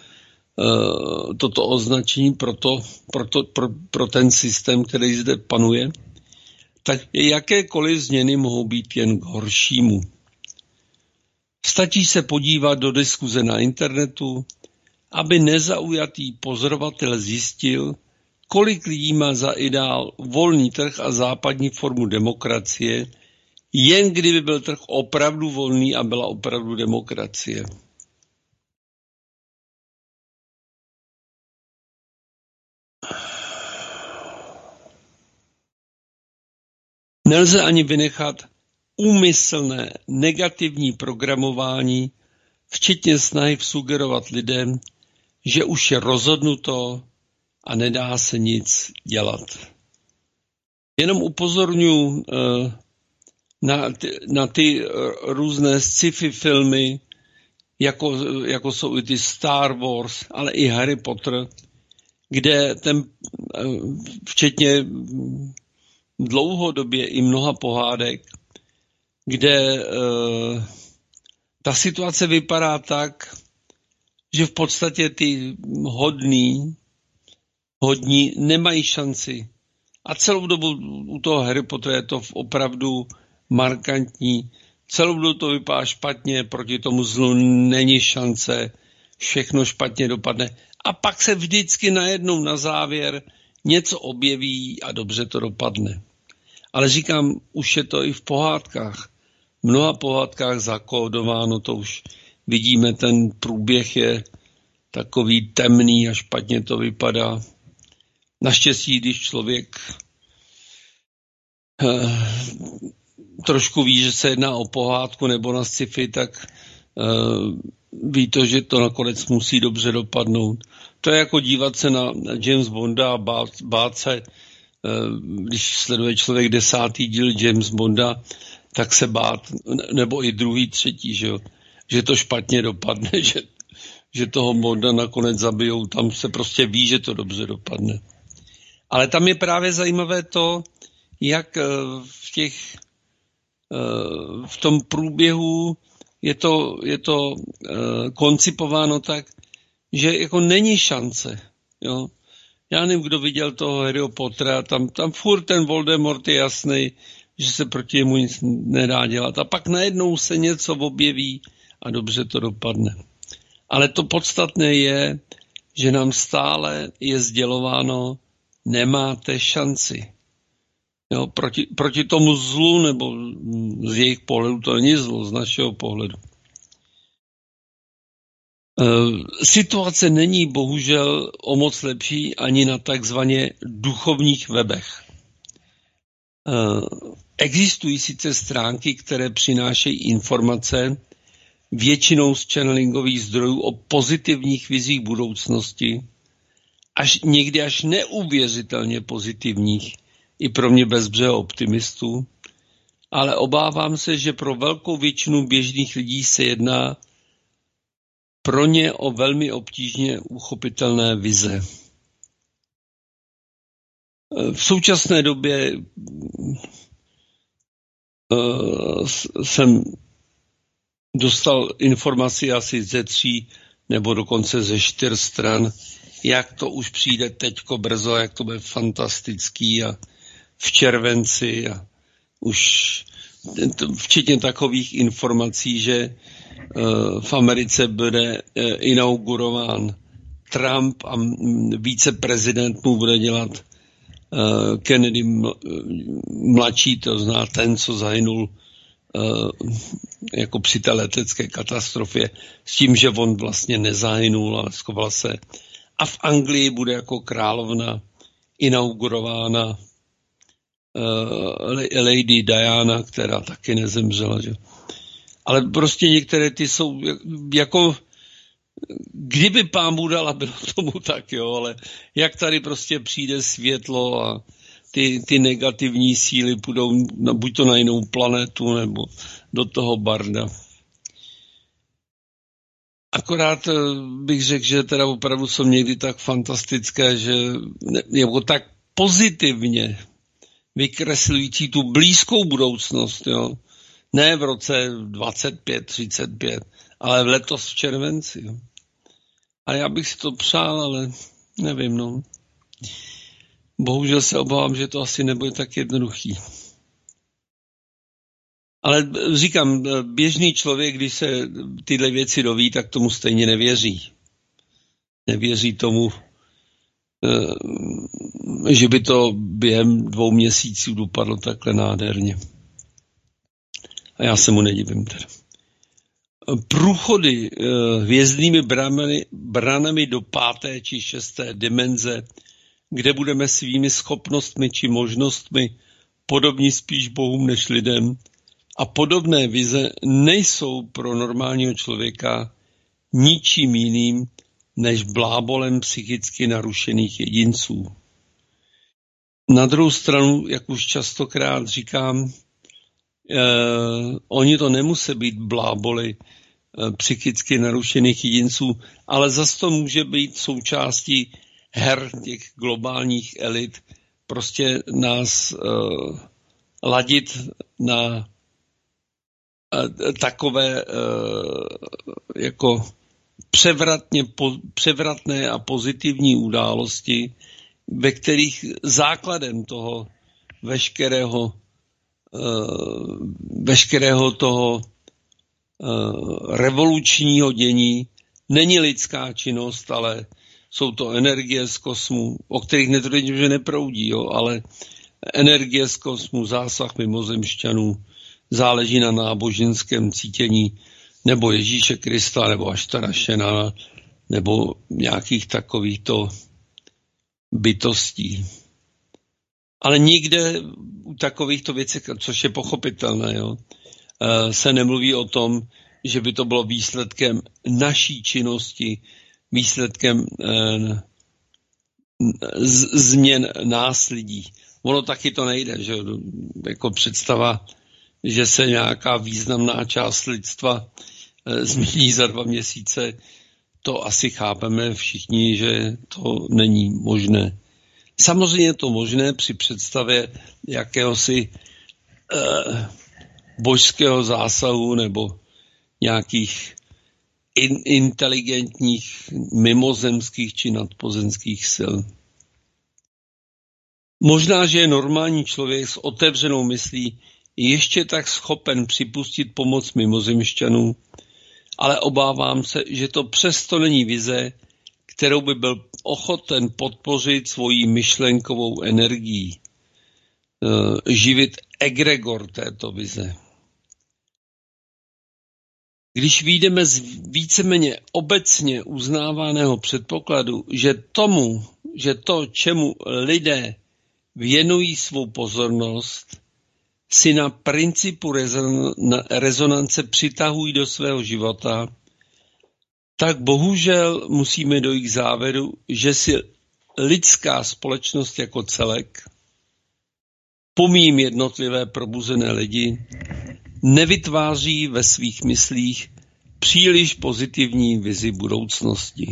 toto označení pro ten systém, který zde panuje, tak jakékoliv změny mohou být jen k horšímu. Stačí se podívat do diskuze na internetu, aby nezaujatý pozorovatel zjistil, kolik lidí má za ideál volný trh a západní formu demokracie, jen kdyby byl trh opravdu volný a byla opravdu demokracie. Nelze ani vynechat úmyslné negativní programování, včetně snahy vsugerovat lidem, že už je rozhodnuto a nedá se nic dělat. Jenom upozorňuji na ty různé sci-fi filmy, jako jsou i ty Star Wars, ale i Harry Potter, kde včetně dlouhodobě i mnoha pohádek, kde ta situace vypadá tak, že v podstatě ty hodní nemají šanci. A celou dobu u toho Harry Pottera je to opravdu markantní. Celou dobu to vypadá špatně, proti tomu zlu není šance, všechno špatně dopadne. A pak se vždycky najednou na závěr něco objeví a dobře to dopadne. Ale říkám, už je to i v pohádkách. V mnoha pohádkách zakódováno, to už vidíme, ten průběh je takový temný a špatně to vypadá. Naštěstí, když člověk trošku ví, že se jedná o pohádku nebo na sci-fi, tak ví to, že to nakonec musí dobře dopadnout. To je jako dívat se na James Bonda a bát se, když sleduje člověk 10. díl James Bonda, tak se bát, nebo i 2., 3., že to špatně dopadne, že toho Bonda nakonec zabijou, tam se prostě ví, že to dobře dopadne. Ale tam je právě zajímavé to, jak v tom průběhu je to koncipováno tak, že jako není šance. Jo? Já nevím, kdo viděl toho Harryho Pottera, tam furt ten Voldemort je jasný, že se proti němu nic nedá dělat. A pak najednou se něco objeví a dobře to dopadne. Ale to podstatné je, že nám stále je sdělováno, nemáte šanci. Jo, proti tomu zlu, nebo z jejich pohledu to není zlo, z našeho pohledu. Situace není bohužel o moc lepší ani na takzvaně duchovních webech. Existují sice stránky, které přinášejí informace, většinou z channelingových zdrojů o pozitivních vizích budoucnosti, někdy až neuvěřitelně pozitivních, i pro mě bezbřehého optimistů, ale obávám se, že pro velkou většinu běžných lidí se jedná pro ně o velmi obtížně uchopitelné vize. V současné době jsem dostal informaci asi ze 3 nebo dokonce ze 4 stran, jak to už přijde teďko brzo, jak to bude fantastický a v červenci a už včetně takových informací, že v Americe bude inaugurován Trump a viceprezident mu bude dělat Kennedy mladší, to zná ten, co zahynul jako při té letecké katastrofě, s tím, že on vlastně nezahynul, ale schoval se. A v Anglii bude jako královna inaugurována Lady Diana, která taky nezemřela. Že? Ale prostě některé ty jsou jako, kdyby Pán Bůh dal, bylo tomu tak, jo, ale jak tady prostě přijde světlo a ty negativní síly půjdou buď to na jinou planetu, nebo do toho barda. Akorát bych řekl, že teda opravdu jsou někdy tak fantastické, že nebo tak pozitivně vykreslující tu blízkou budoucnost, jo. Ne v roce 25, 35, ale v letos v červenci. Jo. A já bych si to přál, ale nevím, no. Bohužel se obávám, že to asi nebude tak jednoduchý. Ale říkám, běžný člověk, když se tyhle věci doví, tak tomu stejně nevěří. Nevěří tomu, že by to během 2 měsíců dopadlo takhle nádherně. A já se mu nedivím teda. Průchody hvězdnými branami do 5. či 6. dimenze, kde budeme svými schopnostmi či možnostmi podobní spíš bohům než lidem, a podobné vize nejsou pro normálního člověka ničím jiným než blábolem psychicky narušených jedinců. Na druhou stranu, jak už častokrát říkám, oni to nemusí být bláboli psychicky narušených jedinců, ale zase to může být součástí her těch globálních elit, prostě nás ladit na takové jako převratné a pozitivní události, ve kterých základem toho veškerého toho revolučního dění není lidská činnost, ale jsou to energie z kosmu, o kterých netvrdím, že neproudí, jo, ale energie z kosmu, zásah mimozemšťanů, záleží na náboženském cítění nebo Ježíše Krista, nebo Aštara Šena, nebo nějakých takovýchto bytostí. Ale nikde u takovýchto věcí, což je pochopitelné, jo, se nemluví o tom, že by to bylo výsledkem naší činnosti, výsledkem změn nás lidí. Ono taky to nejde, že jako představa, že se nějaká významná část lidstva změní za 2 měsíce, to asi chápeme všichni, že to není možné. Samozřejmě je to možné při představě jakéhosi božského zásahu nebo nějakých inteligentních mimozemských či nadpozemských sil. Možná, že je normální člověk s otevřenou myslí ještě tak schopen připustit pomoc mimozemšťanů, ale obávám se, že to přesto není vize, kterou by byl ochoten podpořit svojí myšlenkovou energií, živit egregor této vize. Když vyjdeme z víceméně obecně uznávaného předpokladu, že to, čemu lidé věnují svou pozornost, si na principu rezonance přitahují do svého života, tak bohužel musíme dojít k závěru, že si lidská společnost jako celek, pomíjím jednotlivé probuzené lidi, nevytváří ve svých myslích příliš pozitivní vizi budoucnosti.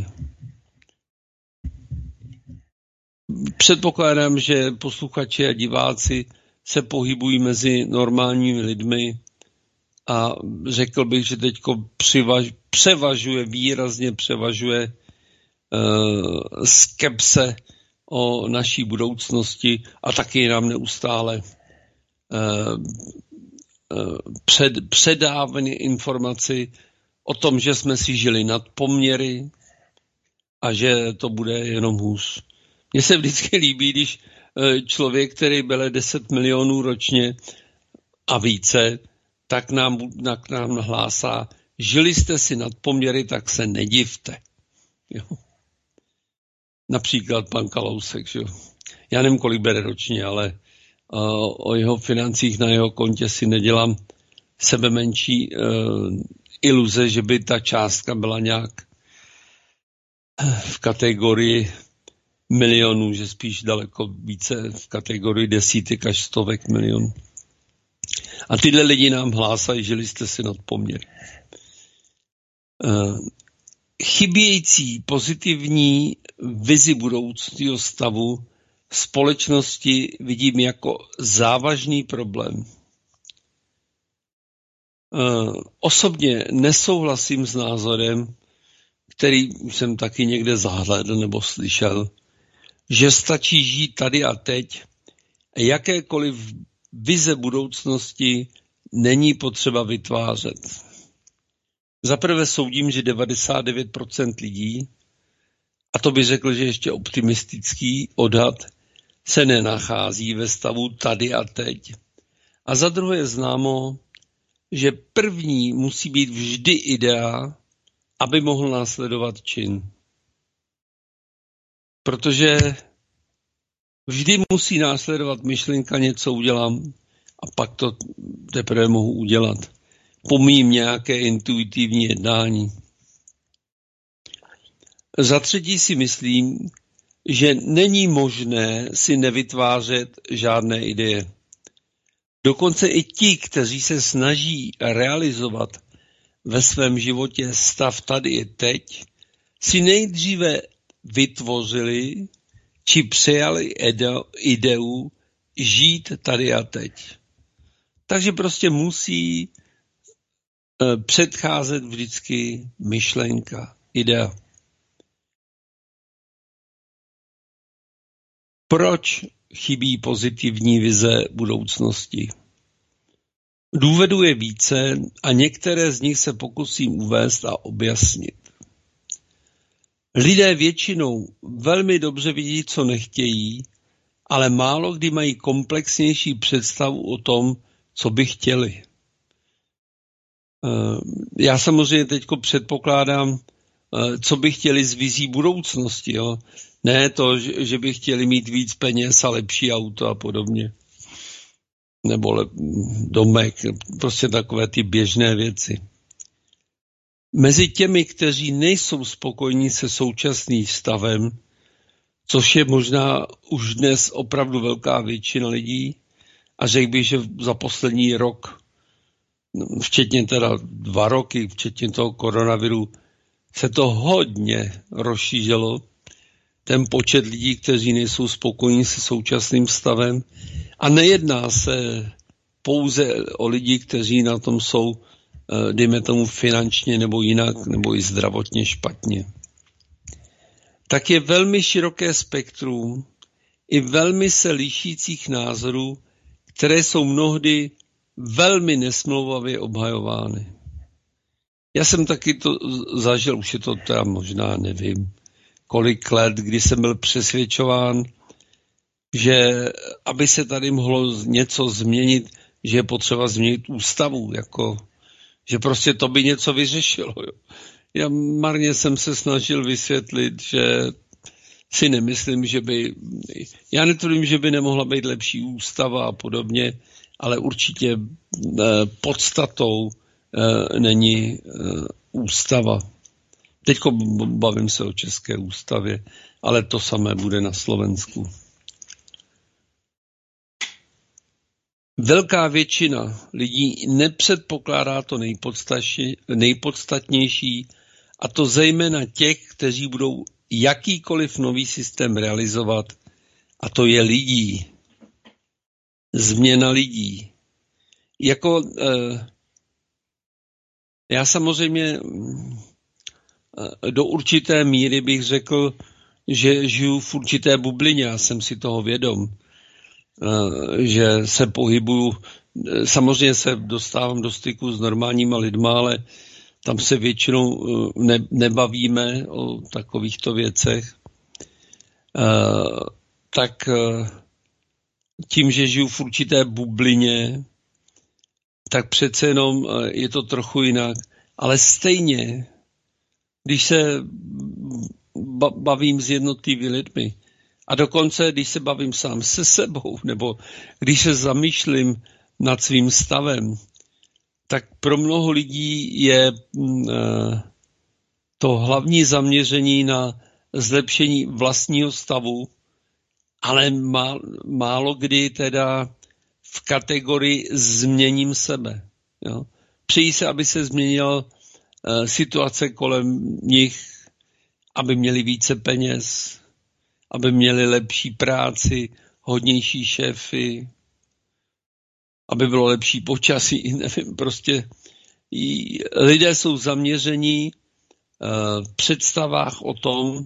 Předpokládám, že posluchači a diváci se pohybují mezi normálními lidmi a řekl bych, že teďko výrazně převažuje skepse o naší budoucnosti a taky nám neustále předávané informaci o tom, že jsme si žili nad poměry a že to bude jenom hůř. Mně se vždycky líbí, když člověk, který bere 10 milionů ročně a více, tak nám nahlásá, žili jste si nad poměry, tak se nedivte. Jo. Například pan Kalousek. Jo. Já nevím, kolik bere ročně, ale o jeho financích na jeho kontě si nedělám sebe menší iluze, že by ta částka byla nějak v kategorii milionů, že spíš daleko více v kategorii desítek až stovek milionů. A tyhle lidi nám hlásají, žili jste si nad poměr. Chybějící pozitivní vizi budoucího stavu společnosti vidím jako závažný problém. Osobně nesouhlasím s názorem, který jsem taky někde zahlédl nebo slyšel, že stačí žít tady a teď a jakékoliv vize budoucnosti není potřeba vytvářet. Zaprvé soudím, že 99% lidí, a to by řekl, že ještě optimistický odhad, se nenachází ve stavu tady a teď. A za druhé je známo, že první musí být vždy idea, aby mohl následovat čin. Protože vždy musí následovat myšlenka, něco udělám a pak to teprve mohu udělat. Pomíjím nějaké intuitivní jednání. Za třetí si myslím, že není možné si nevytvářet žádné ideje. Dokonce i ti, kteří se snaží realizovat ve svém životě stav tady je teď, si nejdříve vytvořili či přijali ideu žít tady a teď. Takže prostě musí předcházet vždycky myšlenka, idea. Proč chybí pozitivní vize budoucnosti? Důvodů je více a některé z nich se pokusím uvést a objasnit. Lidé většinou velmi dobře vidí, co nechtějí, ale málo kdy mají komplexnější představu o tom, co by chtěli. Já samozřejmě teď předpokládám, co by chtěli z vizí budoucnosti. Jo? Ne to, že by chtěli mít víc peněz a lepší auto a podobně. Nebo domek, prostě takové ty běžné věci. Mezi těmi, kteří nejsou spokojení se současným stavem, což je možná už dnes opravdu velká většina lidí, a řekl bych, že za poslední rok, včetně teda 2 roky, včetně toho koronaviru, se to hodně rozšířilo, ten počet lidí, kteří nejsou spokojení se současným stavem. A nejedná se pouze o lidi, kteří na tom jsou, dejme tomu, finančně nebo jinak, nebo i zdravotně špatně. Tak je velmi široké spektrum i velmi se lišících názorů, které jsou mnohdy velmi nesmlouvavě obhajovány. Já jsem taky to zažil, už je to teda možná nevím, kolik let, kdy jsem byl přesvědčován, že aby se tady mohlo něco změnit, že je potřeba změnit ústavu, jako, že prostě to by něco vyřešilo. Jo. Já marně jsem se snažil vysvětlit, že si nemyslím, že by, já netvrdím, že by nemohla být lepší ústava a podobně, ale určitě podstatou není ústava. Teď bavím se o České ústavě, ale to samé bude na Slovensku. Velká většina lidí nepředpokládá to nejpodstatnější, a to zejména těch, kteří budou jakýkoliv nový systém realizovat, a to je lidí. Změna lidí. Já samozřejmě do určité míry bych řekl, že žiju v určité bublině, já jsem si toho vědom, že se pohybuju, samozřejmě se dostávám do styku s normálníma lidma, ale tam se většinou nebavíme o takovýchto věcech. Tak tím, že žiju v určité bublině, tak přece jenom je to trochu jinak. Ale stejně, když se bavím s jednotlivými lidmi, a dokonce, když se bavím sám se sebou, nebo když se zamýšlím nad svým stavem, tak pro mnoho lidí je to hlavní zaměření na zlepšení vlastního stavu, ale málo kdy teda v kategorii změním sebe. Jo? Přejí se, aby se změnila situace kolem nich, aby měli více peněz, aby měli lepší práci, hodnější šéfy, aby bylo lepší počasí, nevím, prostě lidé jsou zaměření v představách o tom,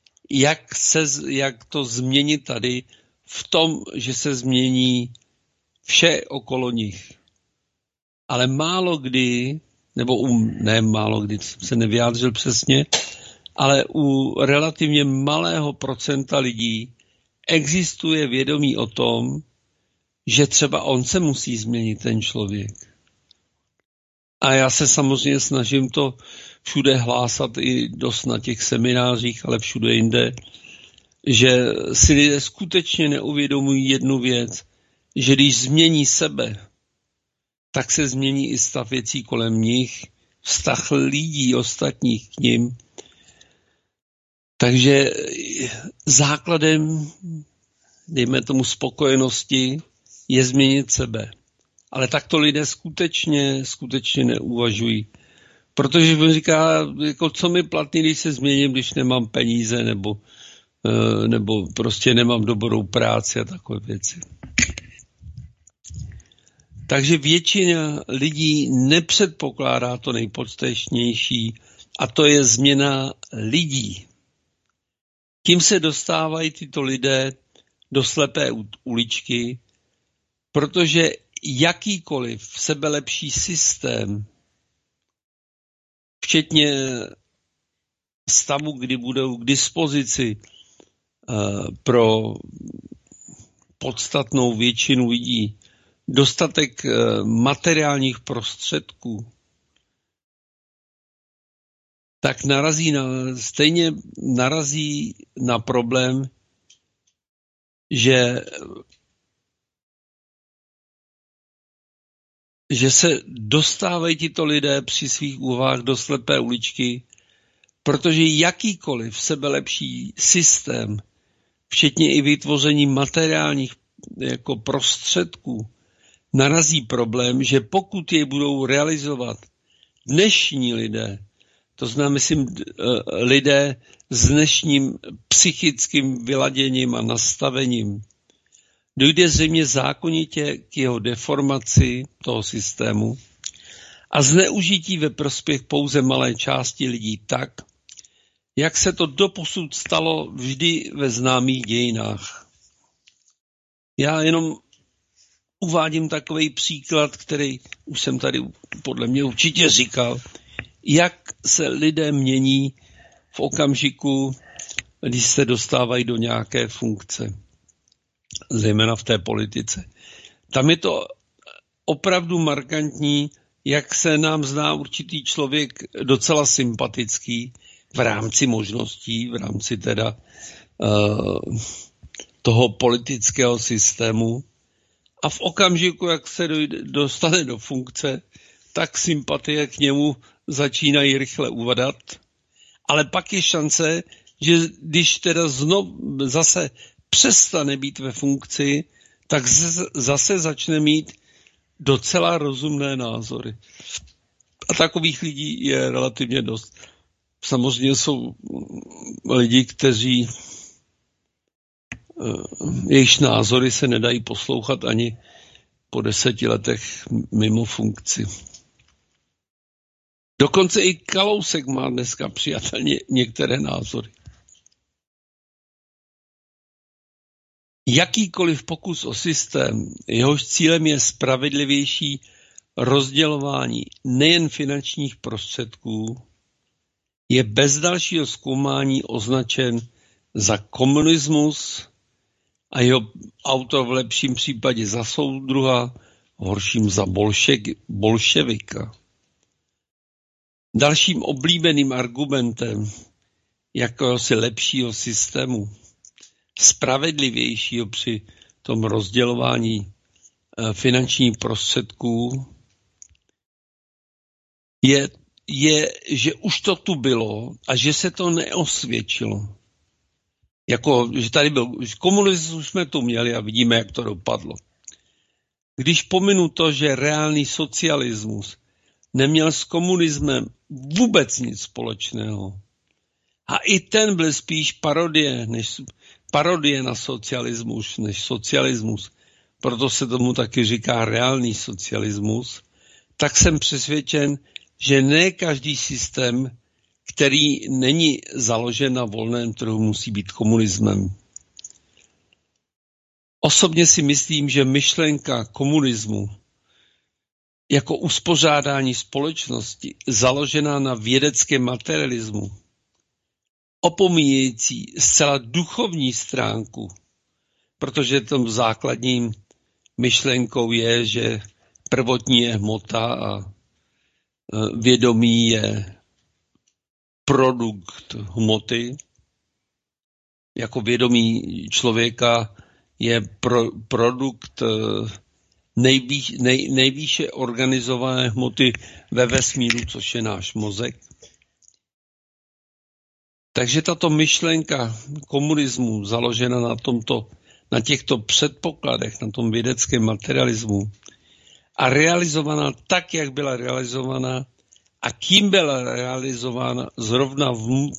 jak to změnit tady v tom, že se změní vše okolo nich. Ale málo kdy, nebo ne málo kdy, jsem se nevyjádřil přesně, ale u relativně malého procenta lidí existuje vědomí o tom, že třeba on se musí změnit, ten člověk. A já se samozřejmě snažím to všude hlásat i dost na těch seminářích, ale všude jinde, že si lidé skutečně neuvědomují jednu věc, že když změní sebe, tak se změní i stav věcí kolem nich, vztah lidí ostatních k nim. Takže základem, dejme tomu spokojenosti, je změnit sebe. Ale takto lidé skutečně neuvažují. Protože mi říká, jako co mi platí, když se změním, když nemám peníze, nebo prostě nemám dobrou práci a takové věci. Takže většina lidí nepředpokládá to nejpodstatnější, a to je změna lidí. Tím se dostávají tyto lidé do slepé uličky, protože jakýkoliv sebelepší systém, včetně stavu, kdy budou k dispozici pro podstatnou většinu lidí dostatek materiálních prostředků, tak stejně narazí na problém, že se dostávají tito lidé při svých úvahách do slepé uličky, protože jakýkoliv sebelepší systém, včetně i vytvoření materiálních jako prostředků, narazí problém, že pokud je budou realizovat dnešní lidé, to znamená, myslím, lidé s dnešním psychickým vyladěním a nastavením, dojde zřejmě zákonitě k jeho deformaci toho systému a zneužití ve prospěch pouze malé části lidí tak, jak se to doposud stalo vždy ve známých dějinách. Já jenom uvádím takový příklad, který už jsem tady podle mě určitě říkal, jak se lidé mění v okamžiku, když se dostávají do nějaké funkce, zejména v té politice. Tam je to opravdu markantní, jak se nám zná určitý člověk docela sympatický v rámci možností, v rámci teda toho politického systému. A v okamžiku, jak se dostane do funkce, tak sympatie k němu začínají rychle uvadat. Ale pak je šance, že když teda zase přestane být ve funkci, tak zase začne mít docela rozumné názory. A takových lidí je relativně dost. Samozřejmě jsou lidi, kteří jejichž názory se nedají poslouchat ani po 10 letech mimo funkci. Dokonce i Kalousek má dneska přijatelně některé názory. Jakýkoliv pokus o systém, jehož cílem je spravedlivější rozdělování nejen finančních prostředků, je bez dalšího zkoumání označen za komunismus a jeho autor v lepším případě za soudruha, v horším za bolševika. Dalším oblíbeným argumentem jakéhosi lepšího systému, spravedlivějšího při tom rozdělování finančních prostředků, je, že už to tu bylo a že se to neosvědčilo. Jako, že tady byl komunismus, jsme tu měli a vidíme, jak to dopadlo. Když pominu to, že reálný socialismus neměl s komunismem vůbec nic společného a i ten byl spíš parodie na socialismus než socialismus, proto se tomu taky říká reálný socialismus, tak jsem přesvědčen, že ne každý systém, který není založen na volném trhu, musí být komunismem. Osobně si myslím, že myšlenka komunismu jako uspořádání společnosti založená na vědeckém materialismu, opomíjející zcela duchovní stránku, protože tom základním myšlenkou je, že prvotní je hmota a vědomí je produkt hmoty. Jako vědomí člověka je produkt nejvýše organizované hmoty ve vesmíru, což je náš mozek. Takže tato myšlenka komunismu založena na těchto předpokladech, na tom vědeckém materialismu a realizovaná tak, jak byla realizovaná a kým byla realizována zrovna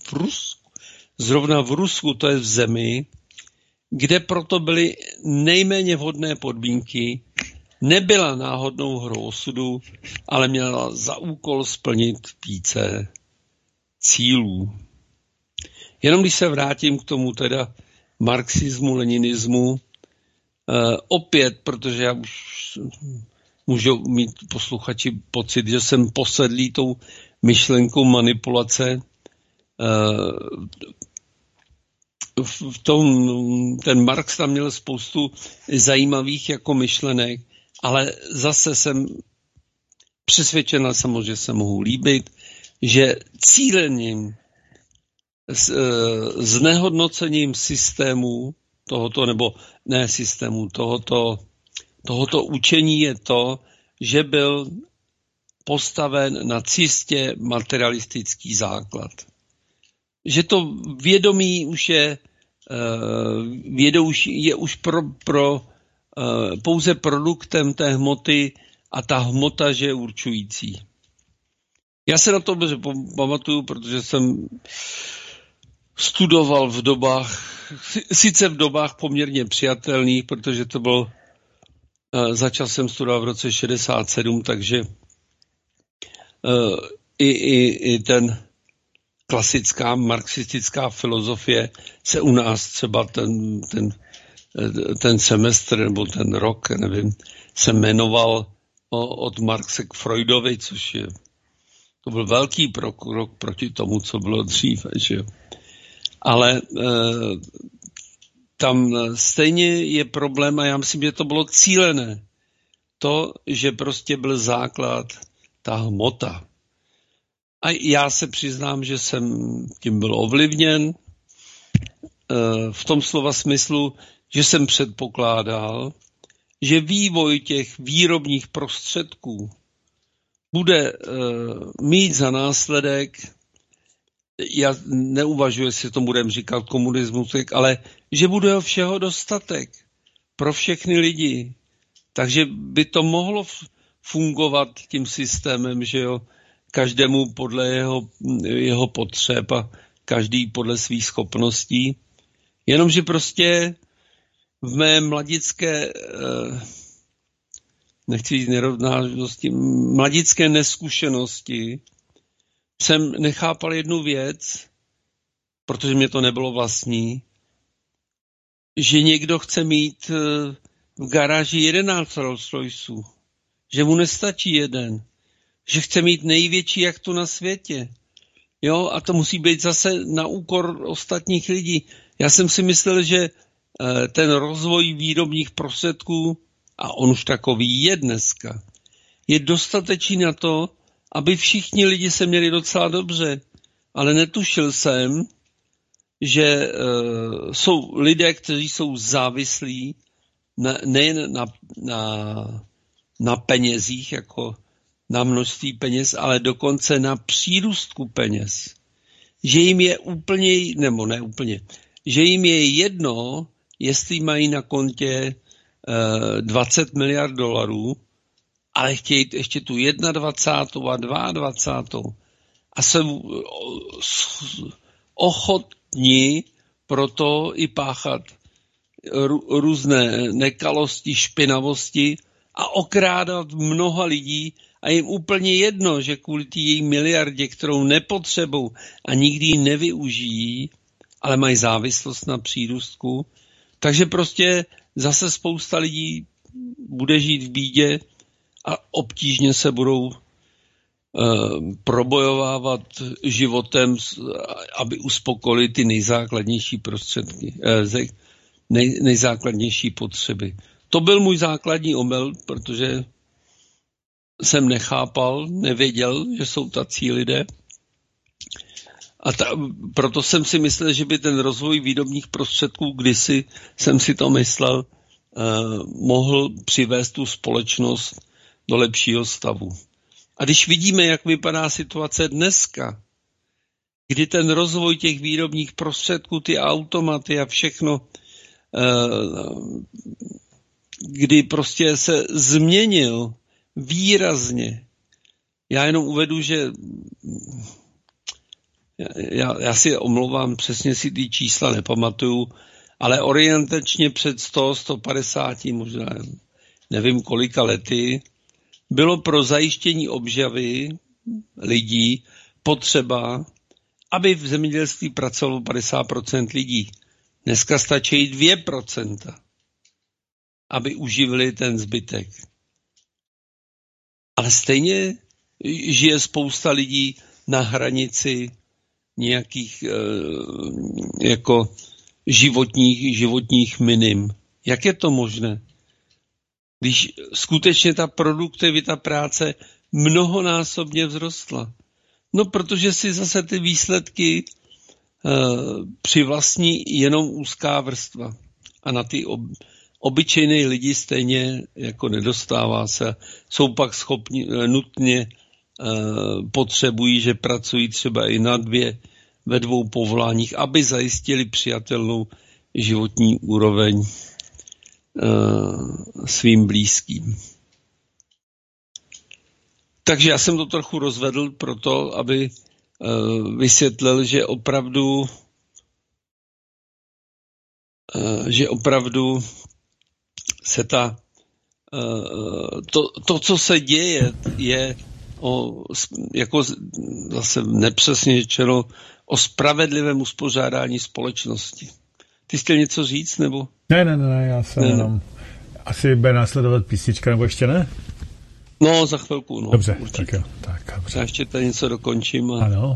v Rusku, to je v zemi, kde proto byly nejméně vhodné podmínky, nebyla náhodnou hrou osudu, ale měla za úkol splnit více cílů. Jenom když se vrátím k tomu teda marxismu, leninismu, opět, protože já už můžou mít posluchači pocit, že jsem posedlý tou myšlenkou manipulace. Ten Marx tam měl spoustu zajímavých jako myšlenek, ale zase jsem přesvědčena, samozřejmě se mohu líbit, že cíleným znehodnocením systému tohoto, nebo ne systému, tohoto učení je to, že byl postaven na čistě materialistický základ. Že to vědomí už je už pouze produktem té hmoty a ta hmota, že je určující. Já se na to dobře pamatuju, protože jsem studoval v dobách poměrně přijatelných, protože to bylo, začal jsem studovat v roce 67, takže i ten klasická marxistická filozofie se u nás třeba ten semestr nebo ten rok, nevím, se jmenoval od Marxe k Freudovi, to byl velký krok proti tomu, co bylo dříve, že jo. Ale tam stejně je problém a já myslím, že to bylo cílené. To, že prostě byl základ ta hmota. A já se přiznám, že jsem tím byl ovlivněn v tom slova smyslu, že jsem předpokládal, že vývoj těch výrobních prostředků bude mít za následek, já neuvažuji, jestli to budeme říkat komunismus, ale že bude všeho dostatek pro všechny lidi. Takže by to mohlo fungovat tím systémem, že jo, každému podle jeho potřeb a každý podle svých schopností. Jenomže prostě v mé mladické, nechci říct nerovnážnosti, mladické neskušenosti jsem nechápal jednu věc, protože mě to nebylo vlastní, že někdo chce mít v garáži 11 Rolls Royceů, že mu nestačí jeden, že chce mít největší jachtu na světě. Jo, a to musí být zase na úkor ostatních lidí. Já jsem si myslel, že ten rozvoj výrobních prostředků, a on už takový je dneska, je dostatečný na to, aby všichni lidi se měli docela dobře. Ale netušil jsem, že jsou lidé, kteří jsou závislí nejen na penězích, jako na množství peněz, ale dokonce na přírůstku peněz. Že jim je úplně, nebo ne úplně, že jim je jedno, jestli mají na kontě 20 miliard dolarů, ale chtějí ještě tu 21. a 22. A jsou ochotní proto i páchat různé nekalosti, špinavosti a okrádat mnoha lidí a jim úplně jedno, že kvůli té její miliardě, kterou nepotřebují a nikdy ji nevyužijí, ale mají závislost na přírůstku. Takže prostě zase spousta lidí bude žít v bídě a obtížně se budou probojovávat životem, aby uspokojili ty nejzákladnější prostředky, nejzákladnější potřeby. To byl můj základní omyl, protože jsem nechápal, nevěděl, že jsou tací lidé. A proto jsem si myslel, že by ten rozvoj výrobních prostředků, kdysi jsem si to myslel, mohl přivést tu společnost do lepšího stavu. A když vidíme, jak vypadá situace dneska, kdy ten rozvoj těch výrobních prostředků, ty automaty a všechno, kdy prostě se změnil výrazně. Já jenom uvedu, že já si omlouvám, přesně si ty čísla nepamatuju, ale orientačně před 150, možná nevím kolika lety, bylo pro zajištění obživy lidí potřeba, aby v zemědělství pracovalo 50% lidí. Dneska stačí 2%, aby uživili ten zbytek. Ale stejně žije spousta lidí na hranici nějakých jako životních minim. Jak je to možné? Když skutečně ta produktivita práce mnohonásobně vzrostla. No, protože si zase ty výsledky přivlastní jenom úzká vrstva. A na ty obyčejné lidi stejně jako nedostává se. Jsou pak schopni, nutně potřebují, že pracují třeba i ve 2 povoláních, aby zajistili přijatelnou životní úroveň svým blízkým. Takže já jsem to trochu rozvedl proto, aby vysvětlil, že opravdu se to, co se děje, je jako zase nepřesně řečeno o spravedlivém uspořádání společnosti. Ty chtěl něco říct, nebo? Ne, já jsem jenom... Asi bude následovat písnička, nebo ještě ne? No, za chvilku, no. Dobře, určitě. tak jo. Tak, dobře. Já ještě tady něco dokončím. Ano.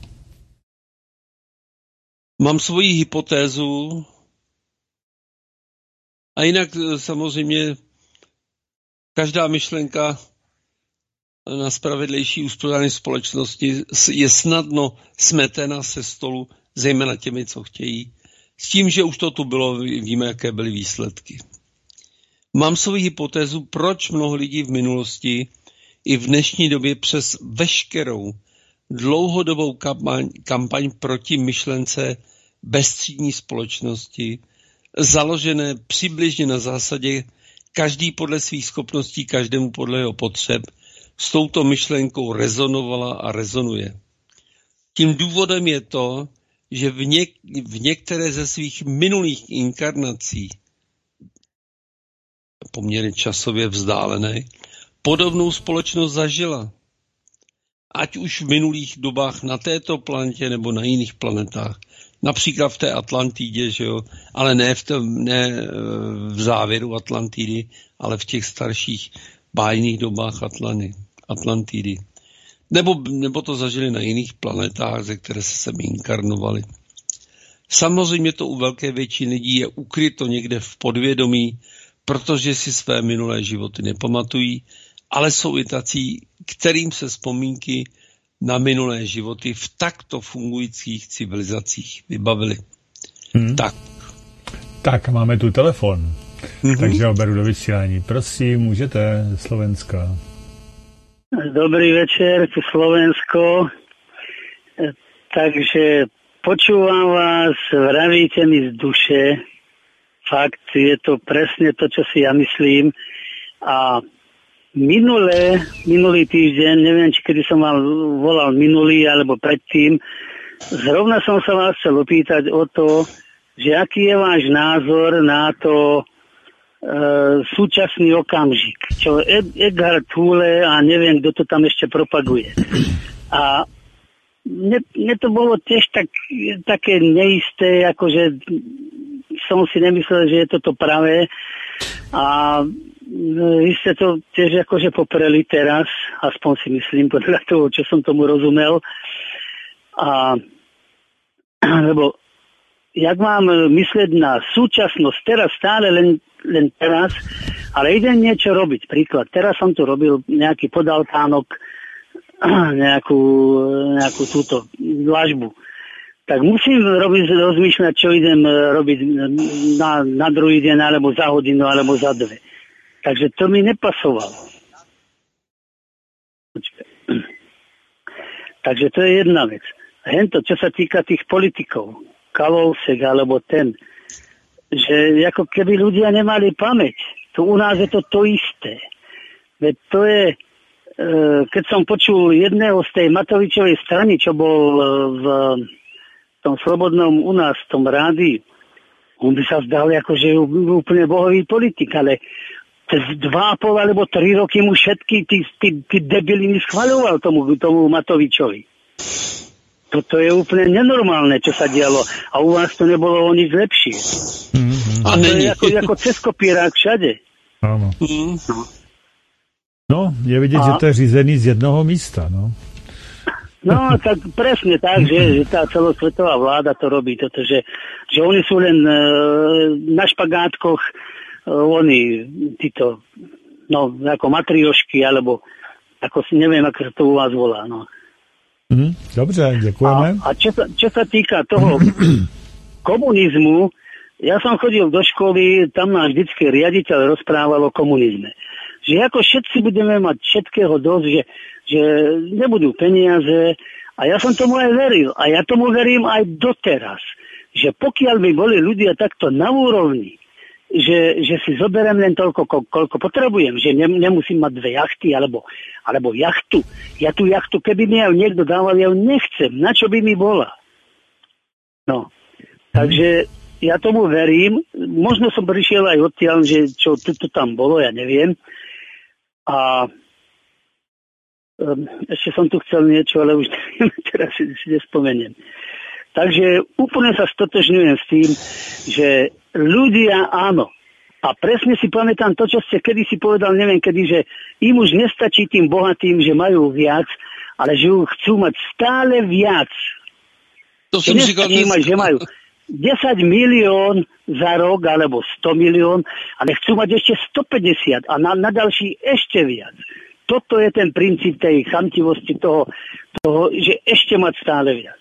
Mám svoji hypotézu a jinak samozřejmě každá myšlenka na spravedlejší uspořádání společnosti je snadno smetena se stolu, zejména těmi, co chtějí. S tím, že už to tu bylo, víme, jaké byly výsledky. Mám svoji hypotézu, proč mnoho lidí v minulosti i v dnešní době přes veškerou dlouhodobou kampaň proti myšlence bezstřídní společnosti, založené přibližně na zásadě každý podle svých schopností, každému podle jeho potřeb, s touto myšlenkou rezonovala a rezonuje. Tím důvodem je to, že v některé ze svých minulých inkarnací, poměrně časově vzdálené, podobnou společnost zažila. ať už v minulých dobách na této planetě nebo na jiných planetách. Například v té Atlantidě, že jo? Ale ne v závěru Atlantidy, ale v těch starších bájných dobách Atlantidy. Nebo to zažili na jiných planetách, ze které se sem inkarnovali. Samozřejmě to u velké většiny lidí je ukryto někde v podvědomí, protože si své minulé životy nepamatují, ale jsou i tací, kterým se vzpomínky na minulé životy v takto fungujících civilizacích vybavili. Tak, máme tu telefon, takže ho beru do vysílání. Prosím, můžete, ze Slovenska. Dobrý večer, tu Slovensko. Takže počúvam vás, vravíte mi z duše. Fakt, je to presne to, čo si ja myslím. A minulý týždeň, neviem, či kedy som vám volal minulý, alebo predtým, zrovna som sa vás chcel opýtať o to, že aký je váš názor na to súčasný okamžik, čo Eckhart Tolle a neviem, kto to tam ešte propaguje. A mne to bolo tiež také neisté, akože som si nemyslel, že je toto pravé. A vy ste to tiež akože popreli teraz, aspoň si myslím, podľa toho, čo som tomu rozumel. A lebo jak mám myslieť na súčasnosť, teraz stále len teraz, ale idem niečo robiť. Príklad, teraz som tu robil nejaký podaltánok, nejakú túto dlažbu. Tak musím rozmýšľať, čo idem robiť na druhý deň, alebo za hodinu, alebo za dve. Takže to mi nepasovalo. Takže to je jedna vec. Hento, čo sa týka tých politikov, Kalousek alebo ten, že ako keby ľudia nemali pamäť. Tu u nás je to isté. Veď to je, keď som počul jedného z tej Matovičovej strany, čo bol v tom Slobodnom u nás, v tom rádiu, on by sa zdal ako, že je úplne bohový politik, ale 2,5 alebo 3 roky mu všetky tí debiliny schvaľoval tomu Matovičovi. Toto je úplne nenormálne, čo sa dialo. A u vás to nebolo o nič lepšie. A to je ako cez kopírák všade. Áno. No, je vidieť, že to je řízený z jednoho místa, no. No, tak presne tak, že tá celosvetová vláda to robí, toto, že oni sú len na špagátkoch, oni, títo, no, ako matriošky, alebo ako si neviem, ako sa to u vás volá, no. Dobře, děkujeme. A čo sa týka toho komunizmu, ja som chodil do školy, tam náš vždycky riaditeľ rozprával o komunizme. Že ako všetci budeme mať všetkého dosť, že nebudú peniaze. A ja som tomu aj veril. A ja tomu verím aj doteraz. Že pokiaľ by boli ľudia takto na úrovni, že si zoberiem len toľko, koľko potrebujem, že nemusím mať 2 jachty alebo jachtu. Ja tú jachtu, keby mi aj niekto dával, ja ju nechcem. Na čo by mi bola? No. Takže ja tomu verím. Možno som prišiel aj odtiaľ, že čo to tam bolo, ja neviem. A ešte som tu chcel niečo, ale už teraz si nespomeniem. Takže úplne sa stotožňujem s tým, že ľudia áno. A presne si pamätám to, čo ste kedysi povedal, neviem kedy, že im už nestačí tým bohatým, že majú viac, ale že chcú mať stále viac. To som nestačí mať, že majú 10 milión za rok, alebo 100 milión, ale chcú mať ešte 150 a na ďalší ešte viac. Toto je ten princíp tej chamtivosti toho, že ešte mať stále viac.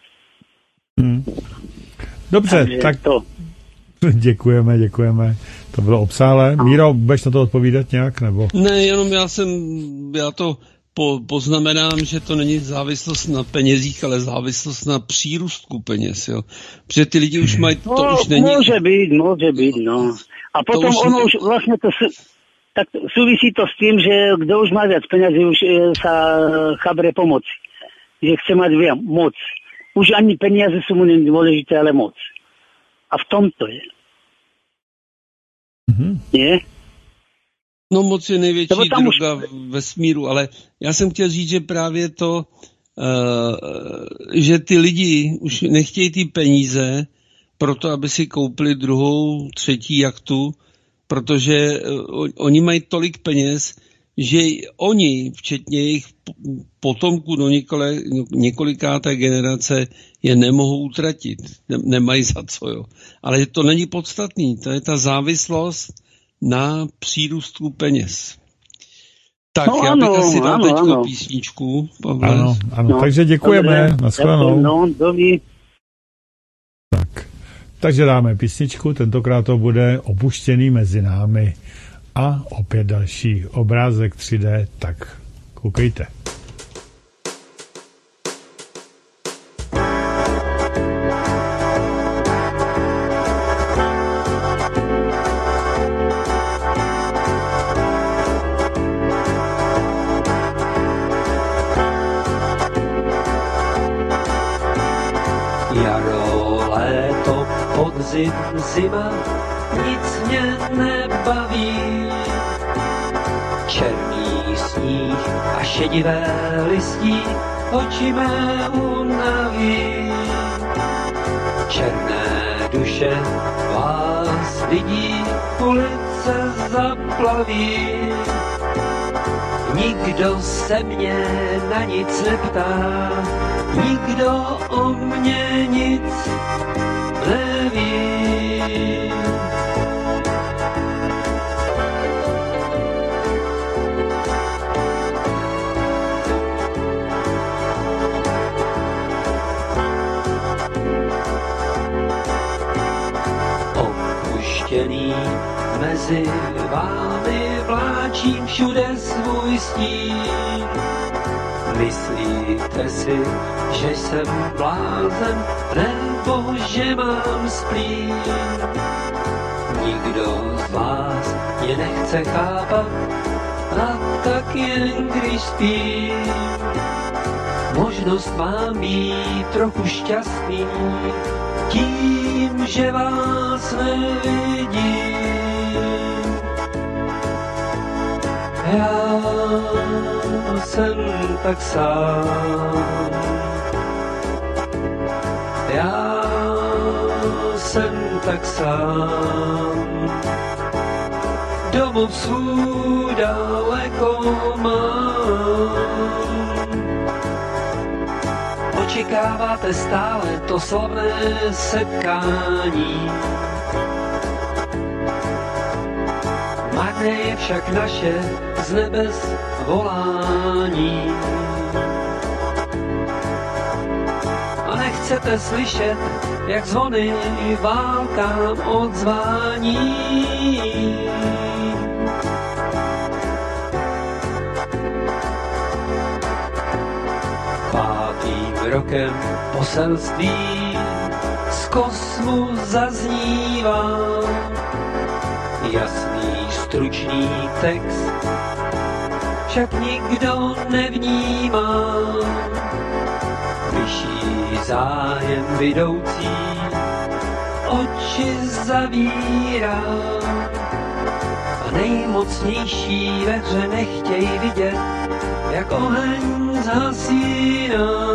Dobře, tak to. Děkujeme. To bylo obsáhlé. Míro, budeš na to odpovídat nějak? Nebo? Ne, jenom já to poznamenám, že to není závislost na penězích, ale závislost na přírůstku peněz, jo. Protože ty lidi už mají, to už není... Môže byť, no. A potom ono už vlastne to tak súvisí to s tým, že kto už má viac peňazí, už sa chabre pomoci. Že chce mať viac moc. Už ani peniaze sú mu nedôležité, ale moc. A v tom to je. Nie? No moc je největší droga vesmíru, ale já jsem chtěl říct, že právě to že ty lidi už nechtějí ty peníze proto, aby si koupili druhou, třetí jachtu, protože oni mají tolik peněz, že oni, včetně jejich potomků do několikáté generace, je nemohou utratit. Nemají za co, jo. Ale to není podstatný. To je ta závislost na přírůstku peněz. Tak, no, já bych asi dal teďko písničku. Ano, no, takže děkujeme. Nashledanou. Tak, takže dáme písničku. Tentokrát to bude Opuštěný mezi námi. A opět další obrázek 3D, tak koukejte. Jaro, léto, podzim, zima, nic mě nebaví. Černý sníh a šedivé listí oči mé unaví. Černé duše vás vidí, ulice zaplaví. Nikdo se mě na nic neptá, nikdo o mě nic neví. Opuštěný mezi vámi vláčím všude svůj stín. Myslíte si, že jsem blázen, nebo že mám splín? Nikdo z vás mě nechce chápat, a tak jen když spím. Možnost mám být trochu šťastný, tím, že vás nevidím. Já jsem tak sám. Já jsem tak sám. Domov svůj daleko mám. Očekáváte stále to slavné setkání. Marné je však naše z nebes volání. A nechcete slyšet, jak zvony válkám odzvání. Pátým rokem poselství z kosmu zaznívá. Jasný, stručný text však nikdo nevnímá. Vyšší zájem vidoucí oči zavírá. A nejmocnější ve hře nechtějí vidět, jak oheň zhasíná.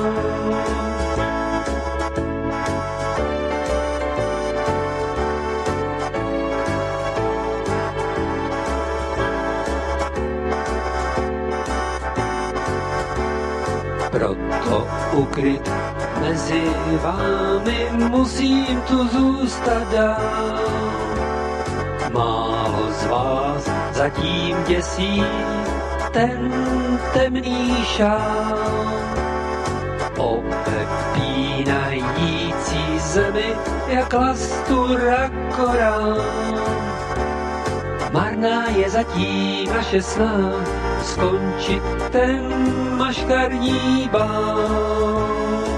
Proto ukryt mezi vámi musím tu zůstat dál. Málo z vás zatím děsí ten temný šál. Opepínající zemi jak lastura korál. Marná je zatím naše snaha skončit ten maškarní bál.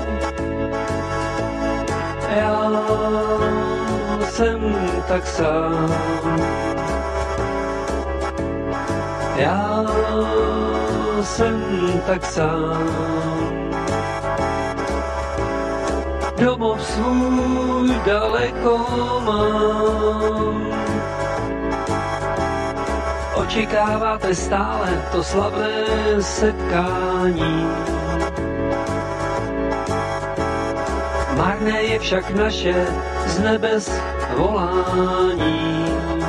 Já jsem tak sám. Já jsem tak sám. Domov svůj daleko mám. Očekáváte stále to slavné setkání. marné je však naše z nebes volání.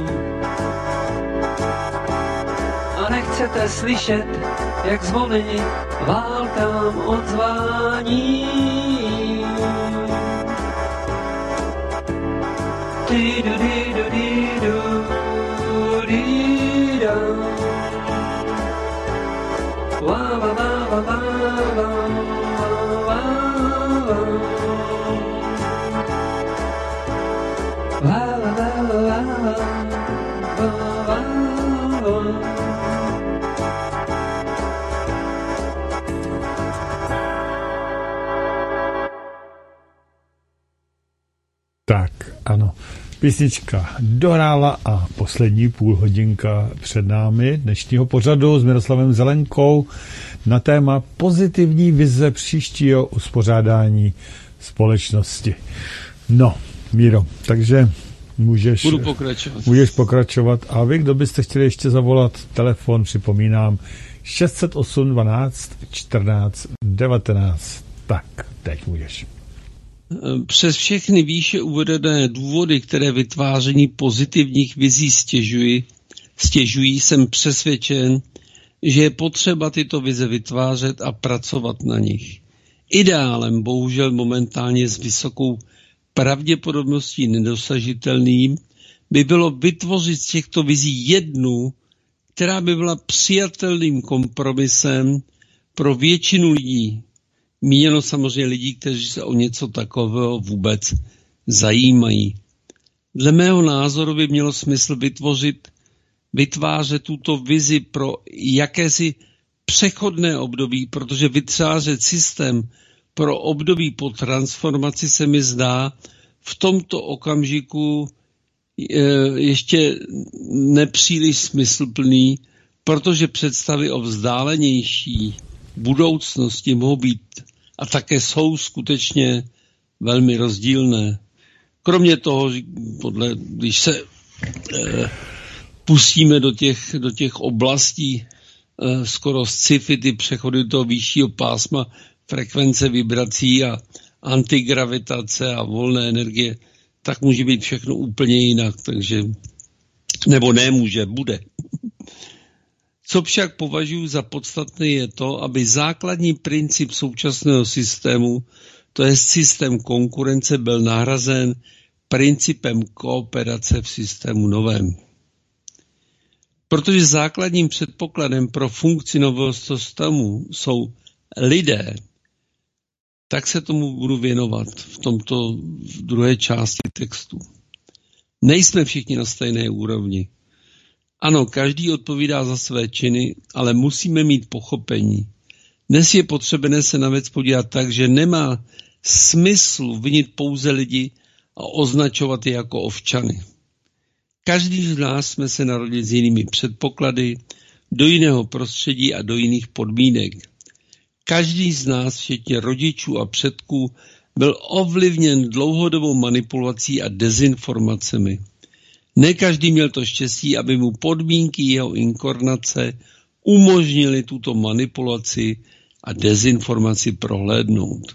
A nechcete slyšet, jak zvony válkám odzvání. Tak, ano. Písnička dohrála a poslední půlhodinka před námi dnešního pořadu s Miroslavem Zelenkou na téma pozitivní vize příštího uspořádání společnosti. No, Míro, takže můžeš pokračovat. A vy, kdo byste chtěli ještě zavolat, telefon připomínám 608 12 14 19. Tak, teď můžeš. Přes všechny výše uvedené důvody, které vytváření pozitivních vizí stěžují, jsem přesvědčen, že je potřeba tyto vize vytvářet a pracovat na nich. Ideálem, bohužel momentálně s vysokou pravděpodobností nedosažitelným, by bylo vytvořit z těchto vizí jednu, která by byla přijatelným kompromisem pro většinu lidí. Míněno samozřejmě lidí, kteří se o něco takového vůbec zajímají. Dle mého názoru by mělo smysl vytvářet tuto vizi pro jakési přechodné období, protože vytvářet systém pro období po transformaci se mi zdá v tomto okamžiku ještě nepříliš smysluplný, protože představy o vzdálenější budoucnosti mohou být a také jsou skutečně velmi rozdílné. Kromě toho, když se pustíme do těch oblastí skoro sci-fi, ty přechody toho vyššího pásma, frekvence vibrací a antigravitace a volné energie, tak může být všechno úplně jinak, takže nebo nemůže, bude. Co však považuji za podstatné je to, aby základní princip současného systému, to je systém konkurence, byl nahrazen principem kooperace v systému novém. Protože základním předpokladem pro funkci nového systému jsou lidé, tak se tomu budu věnovat v druhé části textu. Nejsme všichni na stejné úrovni. Ano, každý odpovídá za své činy, ale musíme mít pochopení. Dnes je potřebné se na věc podívat tak, že nemá smysl vinit pouze lidi a označovat je jako ovčany. Každý z nás jsme se narodili s jinými předpoklady, do jiného prostředí a do jiných podmínek. Každý z nás, včetně rodičů a předků, byl ovlivněn dlouhodobou manipulací a dezinformacemi. Ne každý měl to štěstí, aby mu podmínky jeho inkarnace umožnili tuto manipulaci a dezinformaci prohlédnout.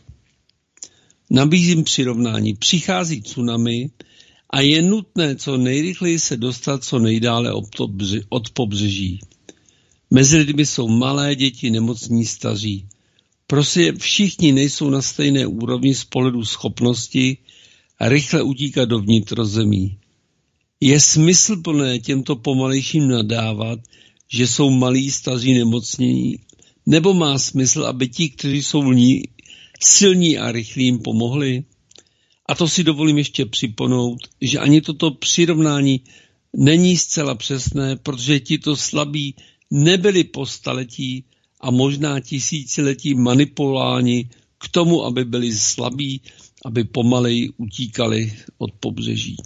Nabízím přirovnání. Přichází tsunami a je nutné co nejrychleji se dostat co nejdále od pobřeží. Mezi lidmi jsou malé děti, nemocní, staří. Prostě všichni nejsou na stejné úrovni z pohledu schopnosti a rychle utíkat do vnitrozemí. Je smysluplné těmto pomalejším nadávat, že jsou malí, staří, nemocní, nebo má smysl, aby ti, kteří jsou silní a rychlí, jim pomohli? A to si dovolím ještě připomenout, že ani toto přirovnání není zcela přesné, protože tito slabí nebyli po staletí a možná tisíciletí manipulováni k tomu, aby byli slabí, aby pomaleji utíkali od pobřeží.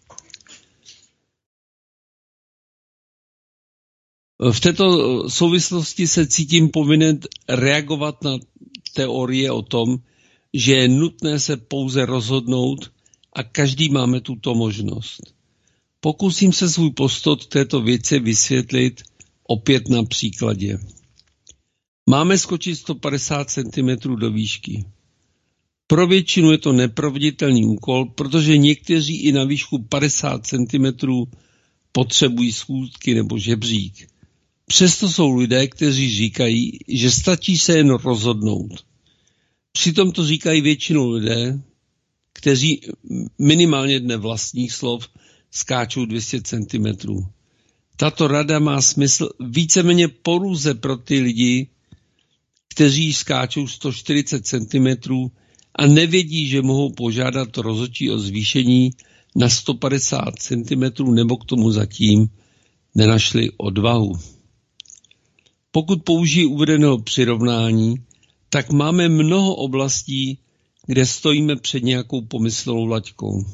V této souvislosti se cítím povinen reagovat na teorie o tom, že je nutné se pouze rozhodnout a každý máme tuto možnost. Pokusím se svůj postoj k této věci vysvětlit opět na příkladě. Máme skočit 150 cm do výšky. Pro většinu je to neproveditelný úkol, protože někteří i na výšku 50 cm potřebují schůdky nebo žebřík. Přesto jsou lidé, kteří říkají, že stačí se jen rozhodnout. Přitom to říkají většinou lidé, kteří minimálně dle vlastních slov skáčou 200 cm. Tato rada má smysl víceméně poruze pro ty lidi, kteří skáčou 140 cm a nevědí, že mohou požádat rozhodčí o zvýšení na 150 cm nebo k tomu zatím nenašli odvahu. Pokud použijí uvedeného přirovnání, tak máme mnoho oblastí, kde stojíme před nějakou pomyslnou laťkou.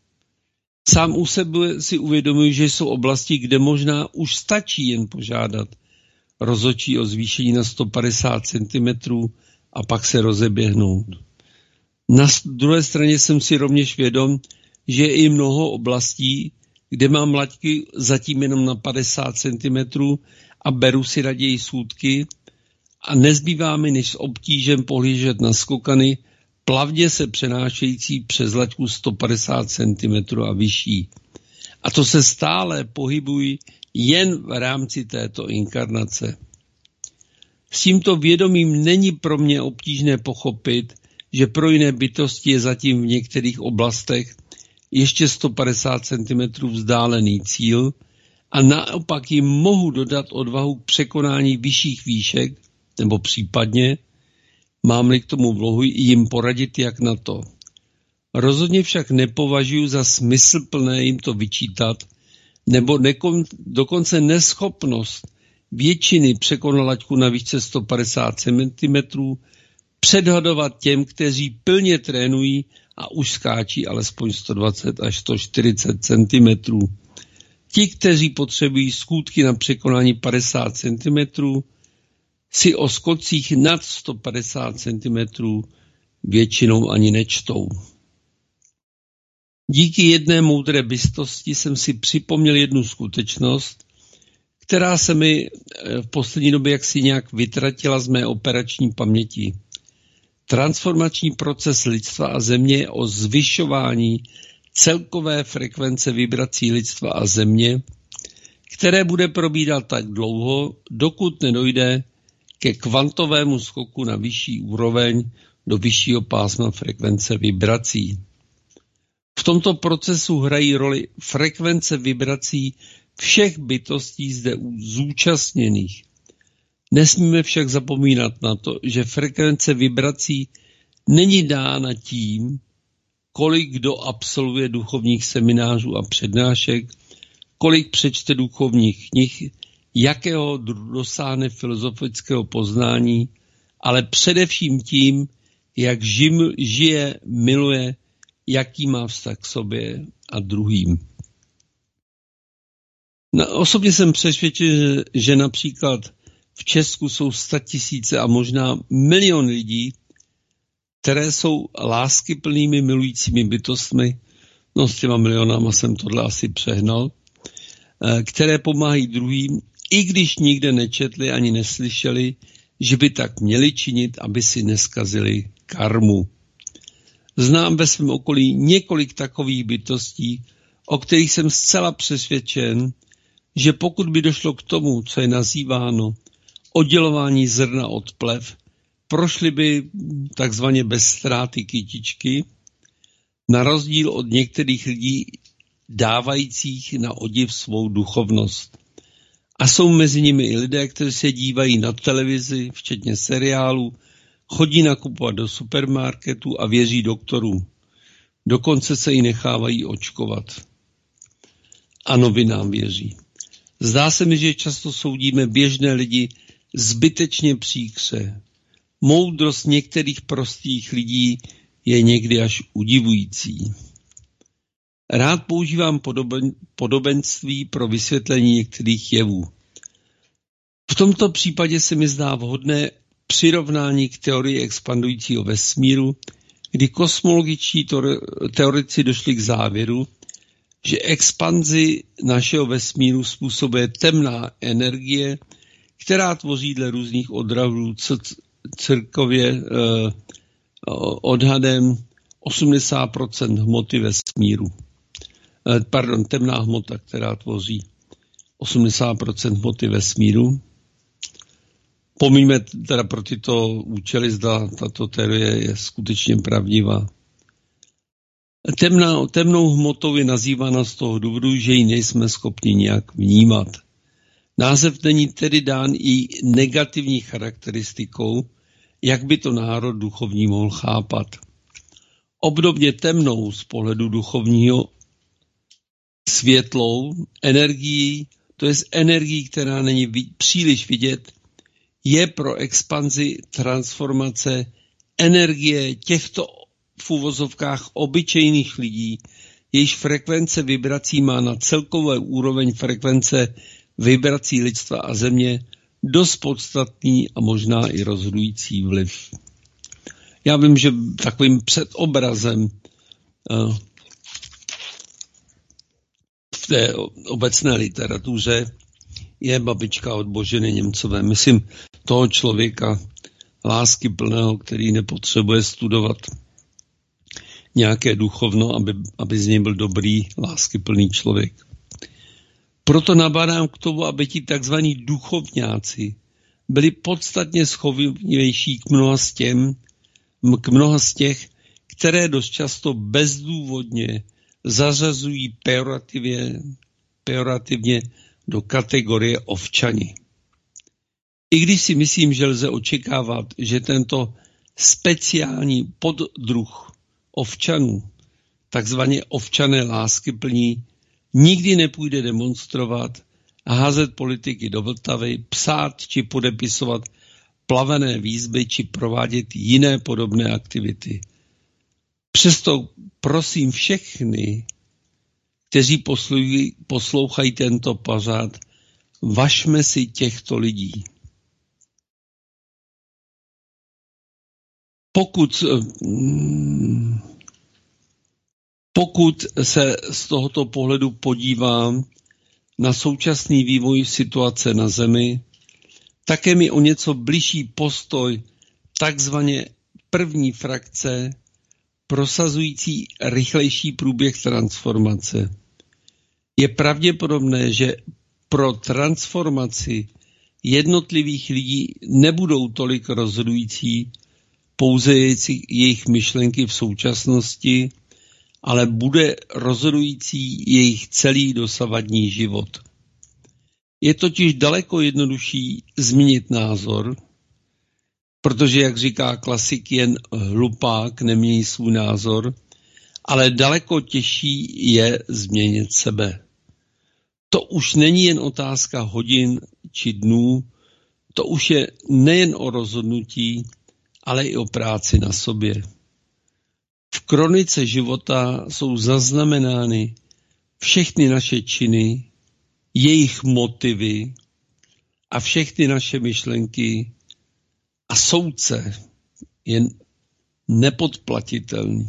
Sám u sebe si uvědomuji, že jsou oblasti, kde možná už stačí jen požádat rozhodčí o zvýšení na 150 cm a pak se rozeběhnout. Na druhé straně jsem si rovněž vědom, že je i mnoho oblastí, kde mám laťky zatím jenom na 50 cm a beru si raději schůdky a nezbývá mi než s obtížem pohlížet na skokany plavně se přenášející přes laťku 150 cm a vyšší. A to se stále pohybují jen v rámci této inkarnace. S tímto vědomím není pro mě obtížné pochopit, že pro jiné bytosti je zatím v některých oblastech ještě 150 cm vzdálený cíl a naopak jim mohu dodat odvahu k překonání vyšších výšek, nebo případně, mám-li k tomu vlohu, jim poradit, jak na to. Rozhodně však nepovažuji za smysluplné jim to vyčítat, nebo dokonce neschopnost většiny překonat laťku na výšce 150 cm předhadovat těm, kteří pilně trénují a už skáčí alespoň 120 až 140 cm. Ti, kteří potřebují skutky na překonání 50 cm, si o skocích nad 150 cm většinou ani nečtou. Díky jedné moudré bytosti jsem si připomněl jednu skutečnost, která se mi v poslední době jaksi nějak vytratila z mé operační paměti. Transformační proces lidstva a země je o zvyšování celkové frekvence vibrací lidstva a země, které bude probíhat tak dlouho, dokud nedojde ke kvantovému skoku na vyšší úroveň do vyššího pásma frekvence vibrací. V tomto procesu hrají roli frekvence vibrací všech bytostí zde zúčastněných. Nesmíme však zapomínat na to, že frekvence vibrací není dána tím, kolik kdo absolvuje duchovních seminářů a přednášek, kolik přečte duchovních knih, jakého dosáhne filozofického poznání, ale především tím, jak žije, miluje, jaký má vztah k sobě a druhým. Osobně jsem přesvědčen, že například v Česku jsou 100 000 a možná milion lidí, které jsou láskyplnými, milujícími bytostmi, no s těma milionama jsem tohle asi přehnal, které pomáhají druhým, i když nikde nečetli ani neslyšeli, že by tak měli činit, aby si neskazili karmu. Znám ve svém okolí několik takových bytostí, o kterých jsem zcela přesvědčen, že pokud by došlo k tomu, co je nazýváno oddělování zrna od plev, prošly by takzvaně bez ztráty kytičky, na rozdíl od některých lidí dávajících na odiv svou duchovnost. A jsou mezi nimi i lidé, kteří se dívají na televizi, včetně seriálů, chodí nakupovat do supermarketu a věří doktorům. Dokonce se i nechávají očkovat. A novinám věří. Zdá se mi, že často soudíme běžné lidi zbytečně příkře. Moudrost některých prostých lidí je někdy až udivující. Rád používám podobenství pro vysvětlení některých jevů. V tomto případě se mi zdá vhodné přirovnání k teorii expandujícího vesmíru, kdy kosmologičtí teoretici došli k závěru, že expanzi našeho vesmíru způsobuje temná energie, která tvoří dle různých odhadů odhadem 80% hmoty vesmíru. Temná hmota, která tvoří 80% hmoty vesmíru. Pomíme teda pro tyto účely, zda tato teorie je skutečně pravdivá. Temnou hmotou je nazývána z toho důvodu, že ji nejsme schopni nějak vnímat. Název není tedy dán i negativní charakteristikou, jak by to národ duchovní mohl chápat. Obdobně temnou z pohledu duchovního světlou energií, to je energií, která není příliš vidět, je pro expanzi transformace energie těchto v uvozovkách obyčejných lidí, jejichž frekvence vibrací má na celkové úroveň frekvence vibrací lidstva a země dost podstatný a možná i rozhodující vliv. Já vím, že takovým předobrazem v té obecné literatuře je babička od Boženy Němcové. Myslím toho člověka láskyplného, který nepotřebuje studovat nějaké duchovno, aby z něj byl dobrý, láskyplný člověk. Proto nabádám k tomu, aby ti takzvaní duchovňáci byli podstatně schovivější k mnoha z těch, které dost často bezdůvodně zařazují pejorativně do kategorie ovčani. I když si myslím, že lze očekávat, že tento speciální poddruh ovčanů, takzvaně ovčané láskyplní, nikdy nepůjde demonstrovat a házet politiky do Vltavy, psát či podepisovat plavené výzvy či provádět jiné podobné aktivity. Přesto prosím všechny, kteří poslouchají tento pořad, važme si těchto lidí. Pokud se z tohoto pohledu podívám na současný vývoj situace na Zemi, také mi o něco bližší postoj takzvaně první frakce prosazující rychlejší průběh transformace. Je pravděpodobné, že pro transformaci jednotlivých lidí nebudou tolik rozhodující pouze jejich myšlenky v současnosti, ale bude rozhodující jejich celý dosavadní život. Je totiž daleko jednodušší změnit názor, protože, jak říká klasik, jen hlupák nemění svůj názor, ale daleko těžší je změnit sebe. To už není jen otázka hodin či dnů, to už je nejen o rozhodnutí, ale i o práci na sobě. V kronice života jsou zaznamenány všechny naše činy, jejich motivy a všechny naše myšlenky a soudce je nepodplatitelný.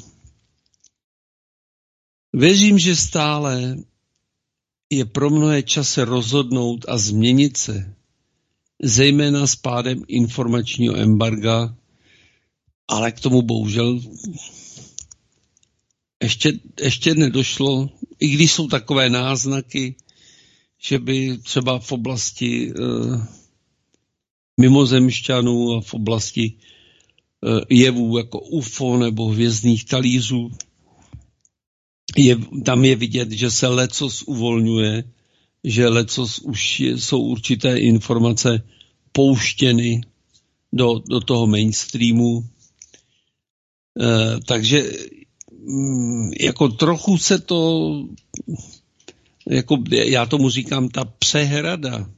Věřím, že stále je pro mnohé čase rozhodnout a změnit se, zejména s pádem informačního embarga, ale k tomu bohužel ještě nedošlo, i když jsou takové náznaky, že by třeba v oblasti mimozemšťanů a v oblasti jevů jako UFO nebo hvězdných talířů, tam je vidět, že se lecos uvolňuje, že lecos už jsou určité informace pouštěny do toho mainstreamu. Takže jako trochu se to, jako já tomu říkám, ta přehrada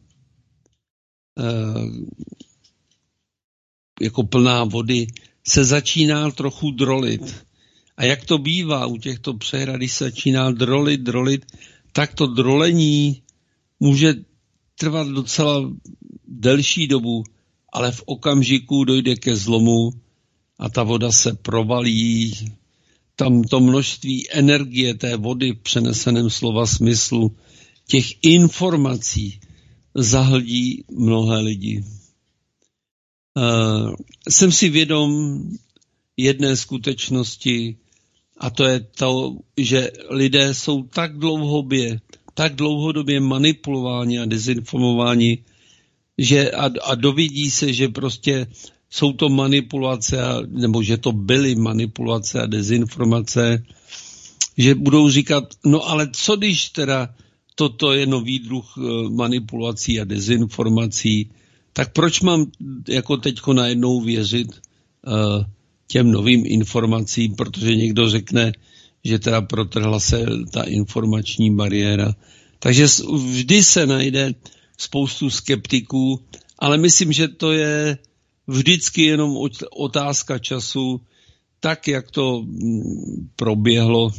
jako plná vody se začíná trochu drolit. A jak to bývá u těchto přehrad, když se začíná drolit, tak to drolení může trvat docela delší dobu, ale v okamžiku dojde ke zlomu a ta voda se provalí. Tam to množství energie té vody v přeneseném slova smyslu, těch informací zahltí mnohé lidi. Jsem si vědom, jedné skutečnosti, a to je to, že lidé jsou tak dlouhodobě manipulováni a dezinformováni, že a dovidí se, že prostě jsou to manipulace, nebo že to byly manipulace a dezinformace, že budou říkat, no ale co když teda toto je nový druh manipulací a dezinformací, tak proč mám jako teďko najednou věřit těm novým informacím, protože někdo řekne, že teda protrhla se ta informační bariéra. Takže vždy se najde spoustu skeptiků, ale myslím, že to je vždycky jenom otázka času, tak jak to proběhlo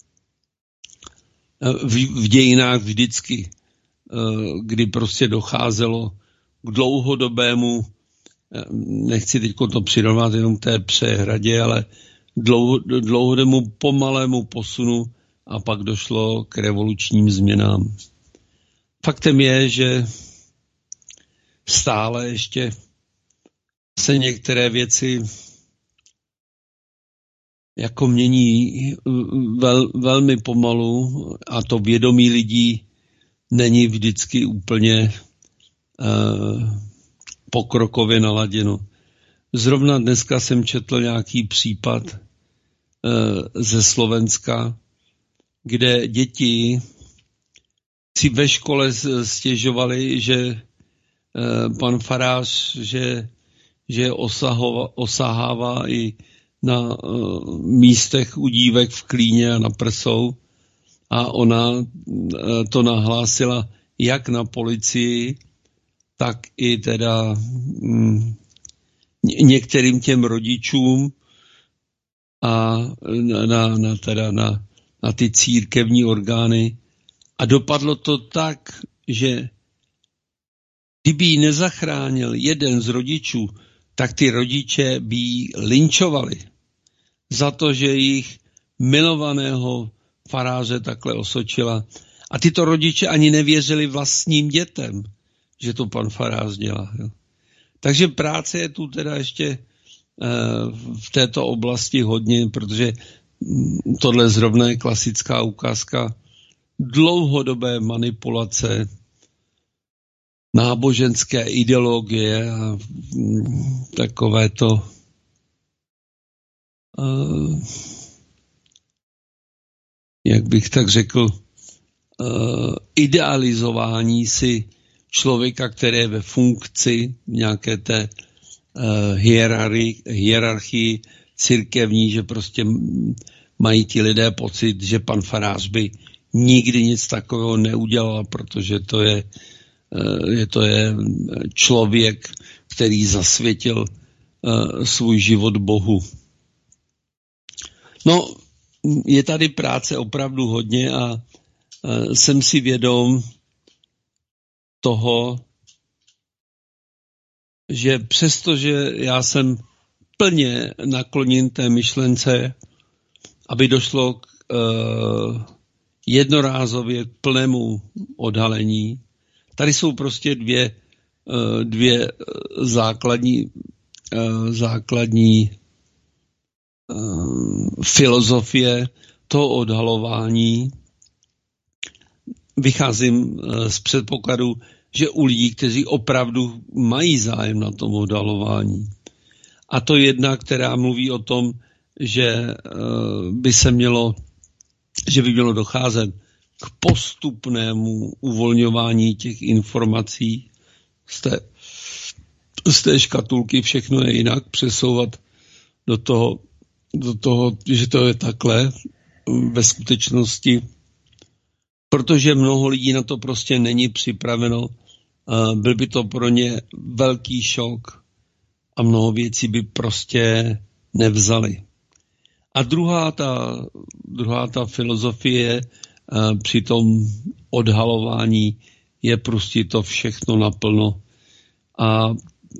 v dějinách vždycky, kdy prostě docházelo k dlouhodobému, nechci teď to přirovnat jenom k té přehradě, ale dlouhodobému pomalému posunu a pak došlo k revolučním změnám. Faktem je, že stále ještě se některé věci jako mění velmi pomalu a to vědomí lidí není vždycky úplně pokrokově naladěno. Zrovna dneska jsem četl nějaký případ ze Slovenska, kde děti si ve škole stěžovali, že pan farář, že osahává i na místech u dívek v klíně a na prsou, a ona to nahlásila jak na policii, tak i teda některým těm rodičům a na ty církevní orgány. A dopadlo to tak, že kdyby ji nezachránil jeden z rodičů, tak ty rodiče by ji linčovali za to, že jejich milovaného faráře takhle osočila. A tyto rodiče ani nevěřili vlastním dětem, že to pan farář dělá. Jo. Takže práce je tu teda ještě v této oblasti hodně, protože tohle zrovna je klasická ukázka dlouhodobé manipulace, náboženské ideologie a takové to jak bych tak řekl, idealizování si člověka, který je ve funkci nějaké té hierarchii církevní, že prostě mají ti lidé pocit, že pan farář by nikdy nic takového neudělal, protože to je člověk, který zasvětil svůj život Bohu. No, je tady práce opravdu hodně a jsem si vědom toho, že přestože já jsem plně nakloněn té myšlence, aby došlo k jednorázově k plnému odhalení, tady jsou prostě dvě základní filozofie toho odhalování. Vycházím z předpokladu, že u lidí, kteří opravdu mají zájem na tom odhalování. A to jedna, která mluví o tom, že by mělo docházet k postupnému uvolňování těch informací z té škatulky, všechno je jinak, přesouvat do toho, že to je takhle ve skutečnosti, protože mnoho lidí na to prostě není připraveno, byl by to pro ně velký šok a mnoho věcí by prostě nevzali. A druhá ta filozofie při tom odhalování je prostě to všechno naplno a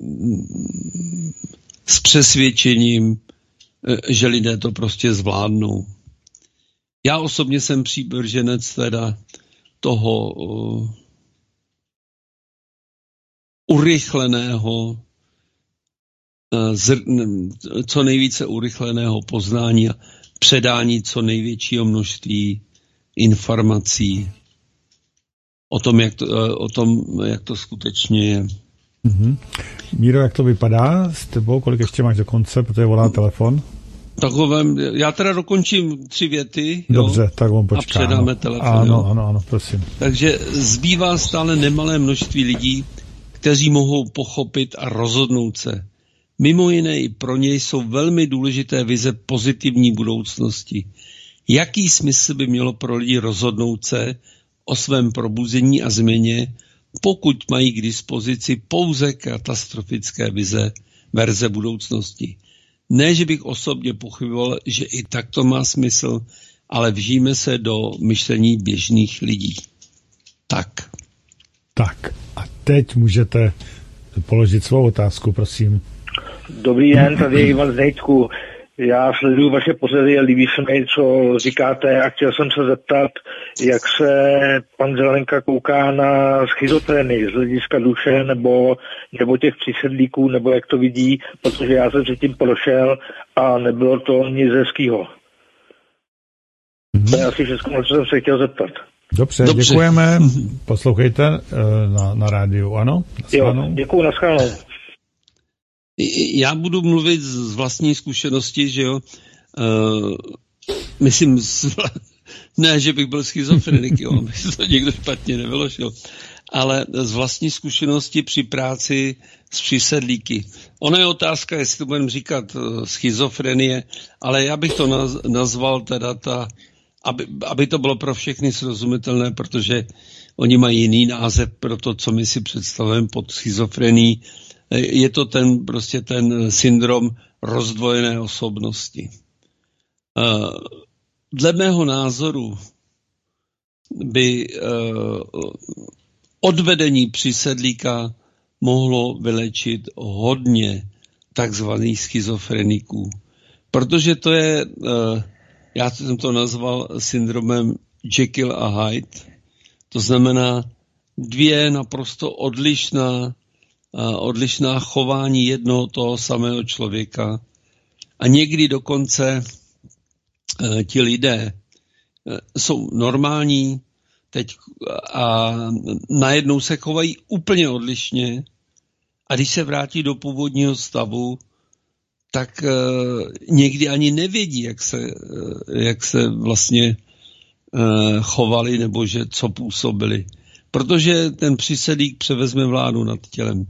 s přesvědčením, že lidé to prostě zvládnou. Já osobně jsem přívrženec teda toho urychleného co nejvíce urychleného poznání a předání co největšího množství informací o tom, jak to skutečně je. Mm-hmm. Míro, jak to vypadá s tebou? Kolik ještě máš do konce, protože volá telefon? Já teda dokončím 3 věty. Dobře, tak on počká. A předáme telefon. Ano, prosím. Takže zbývá stále nemalé množství lidí, kteří mohou pochopit a rozhodnout se. Mimo jiné i pro něj jsou velmi důležité vize pozitivní budoucnosti. Jaký smysl by mělo pro lidi rozhodnout se o svém probuzení a změně, pokud mají k dispozici pouze katastrofické verze budoucnosti? Ne, že bych osobně pochyboval, že i tak to má smysl, ale vžijeme se do myšlení běžných lidí. Tak. Tak a teď můžete položit svou otázku, prosím. Dobrý den, tady je Ivan z Nejcku. Já sleduju vaše pořady a líbí se mi, co říkáte a chtěl jsem se zeptat, jak se pan Zelenka kouká na schizofrenii z hlediska duše nebo těch přísedlíků, nebo jak to vidí, protože já jsem předtím prošel a nebylo to nic hezkýho. To je asi všechno, co jsem se chtěl zeptat. Dobře. Děkujeme. Poslouchejte na rádiu, ano? Jo, děkuju, naschledanou. Já budu mluvit z vlastní zkušenosti, že jo. Myslím, ne, že bych byl schizofrenik, jo, aby to někdo špatně nevyložil, ale z vlastní zkušenosti při práci s přísedlíky. Ona je otázka, jestli to budeme říkat schizofrenie, ale já bych to nazval teda aby to bylo pro všechny srozumitelné, protože oni mají jiný název pro to, co my si představujeme pod schizofrenií. Je to ten syndrom rozdvojené osobnosti. Dle mého názoru by odvedení přísedlíka mohlo vylečit hodně takzvaných schizofreniků. Protože to je, já jsem to nazval syndromem Jekyll a Hyde. To znamená 2 naprosto odlišná chování jednoho toho samého člověka. A někdy dokonce ti lidé jsou normální teď a najednou se chovají úplně odlišně a když se vrátí do původního stavu, tak někdy ani nevědí, jak se vlastně chovali nebo že co působili. Protože ten přísedlík převezme vládu nad tělem.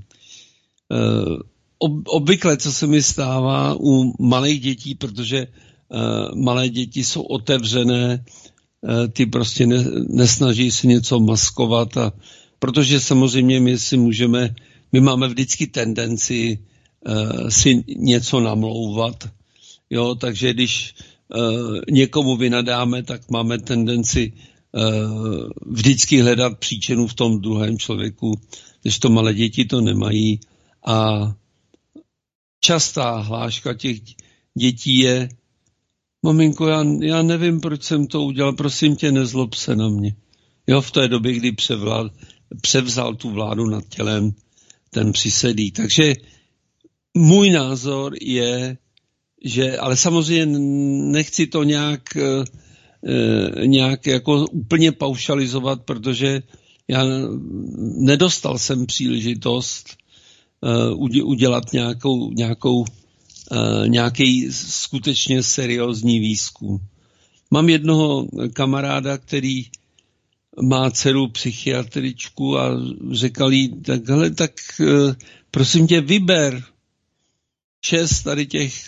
Obvykle, co se mi stává u malých dětí, protože malé děti jsou otevřené, ty prostě nesnaží se něco maskovat, protože samozřejmě my máme vždycky tendenci si něco namlouvat, jo, takže když někomu vynadáme, tak máme tendenci vždycky hledat příčinu v tom druhém člověku, když to malé děti to nemají. A častá hláška těch dětí je: maminko, já nevím, proč jsem to udělal, prosím tě, nezlob se na mě. Jo, v té době, kdy převzal tu vládu nad tělem ten přísedlík. Takže můj názor je, že, ale samozřejmě nechci to nějak jako úplně paušalizovat, protože já nedostal jsem příležitost udělat nějaký skutečně seriózní výzkum. Mám jednoho kamaráda, který má dceru psychiatričku a řekl jí, tak prosím tě, vyber 6 tady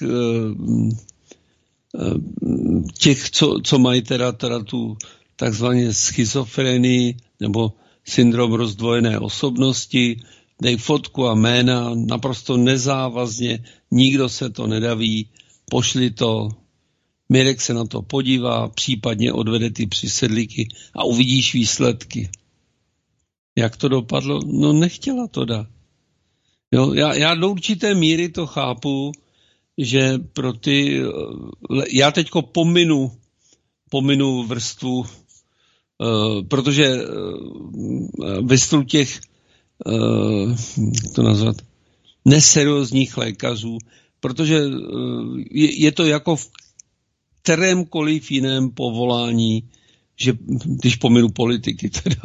těch, co mají teda tu takzvaně schizofrenii nebo syndrom rozdvojené osobnosti, dej fotku a jména, naprosto nezávazně, nikdo se to nedaví, pošli to, Mirek se na to podívá, případně odvede ty přísedlíky a uvidíš výsledky. Jak to dopadlo? No nechtěla to dát. Jo, já do určité míry to chápu, že pro ty, já teďko pominu vrstvu, protože vrstvu těch, jak to nazvat, neseriózních lékařů, protože je to jako v kterémkoliv jiném povolání, že, když pominu politiky teda,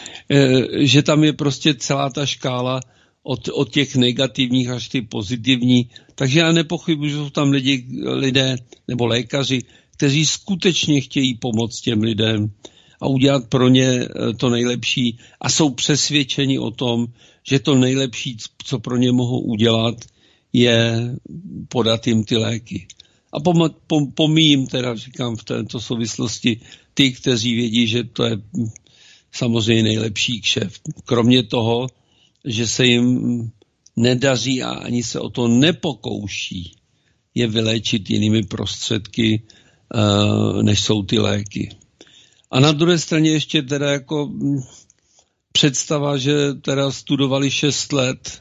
že tam je prostě celá ta škála od těch negativních až ty pozitivní. Takže já nepochybuji, že jsou tam lidé nebo lékaři, kteří skutečně chtějí pomoct těm lidem a udělat pro ně to nejlepší a jsou přesvědčeni o tom, že to nejlepší, co pro ně mohou udělat, je podat jim ty léky. A pomíjím teda, říkám v této souvislosti, ty, kteří vědí, že to je samozřejmě nejlepší kšeft. Kromě toho, že se jim nedaří a ani se o to nepokouší je vyléčit jinými prostředky, než jsou ty léky. A na druhé straně ještě teda jako představa, že teda studovali 6 let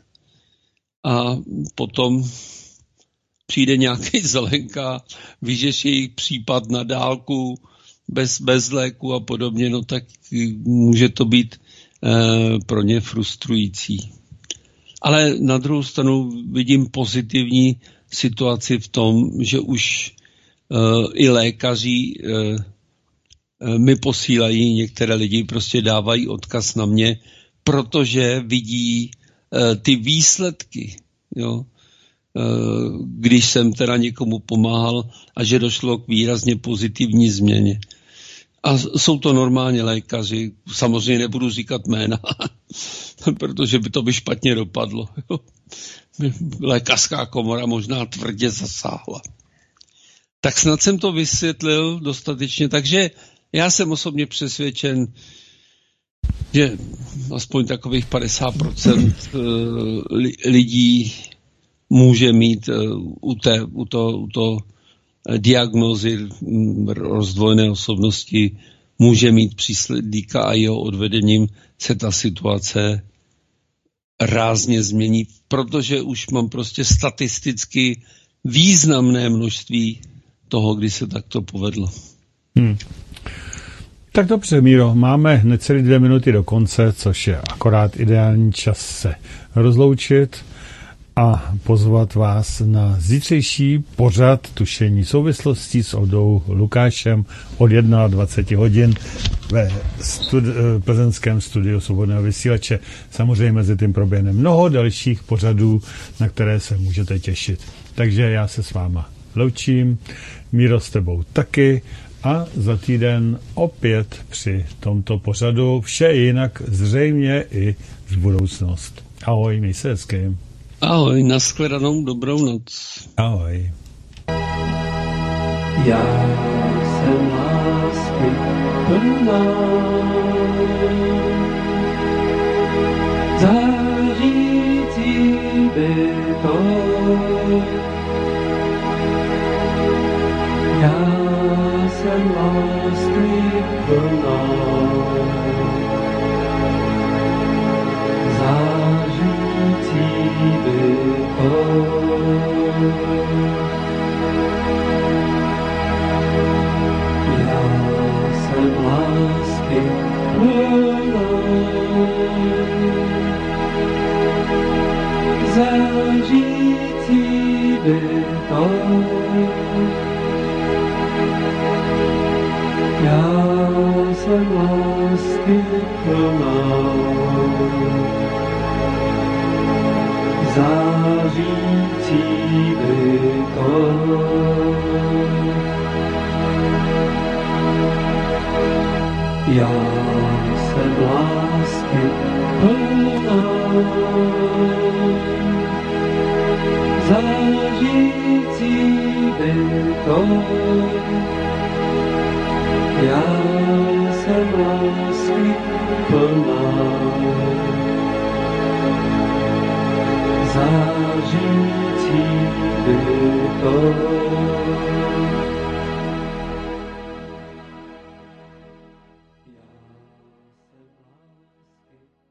a potom přijde nějaký Zelenka, vyřeší jejich případ na dálku, bez léku a podobně, no tak může to být pro ně frustrující. Ale na druhou stranu vidím pozitivní situaci v tom, že už i lékaři mi posílají, některé lidi prostě dávají odkaz na mě, protože vidí ty výsledky, jo. Když jsem teda někomu pomáhal a že došlo k výrazně pozitivní změně. A jsou to normálně lékaři, samozřejmě nebudu říkat jména, protože by to špatně dopadlo. Lékařská komora možná tvrdě zasáhla. Tak snad jsem to vysvětlil dostatečně, takže já jsem osobně přesvědčen, že aspoň takových 50% lidí může mít u to diagnózy rozdvojené osobnosti, může mít přísledníka a jeho odvedením se ta situace rázně změní, protože už mám prostě statisticky významné množství toho, kdy se takto povedlo. Tak dobře, Míro, máme necelé 2 minuty do konce, což je akorát ideální čas se rozloučit a pozvat vás na zítřejší pořad Tušení souvislostí s Oldou Lukášem od 21 hodin ve plzeňském studiu Svobodného vysílače. Samozřejmě mezi tím proběhne mnoho dalších pořadů, na které se můžete těšit. Takže já se s váma loučím, Míro s tebou taky a za týden opět při tomto pořadu vše jinak zřejmě i z budoucnost. Ahoj, měj se hezky. Ahoj, nashledanou, dobrou noc. Ahoj. Já jsem lásky plná, zářící bytoj. Já jsem lásky plná, zářící bytoj. Já jsem lásky plná, zářící bytoj. Já jsem lásky plná, zářící bytoj. Já jsem lásky plná, zářící bytoj. Já jsem lásky plná, zářící bytoj.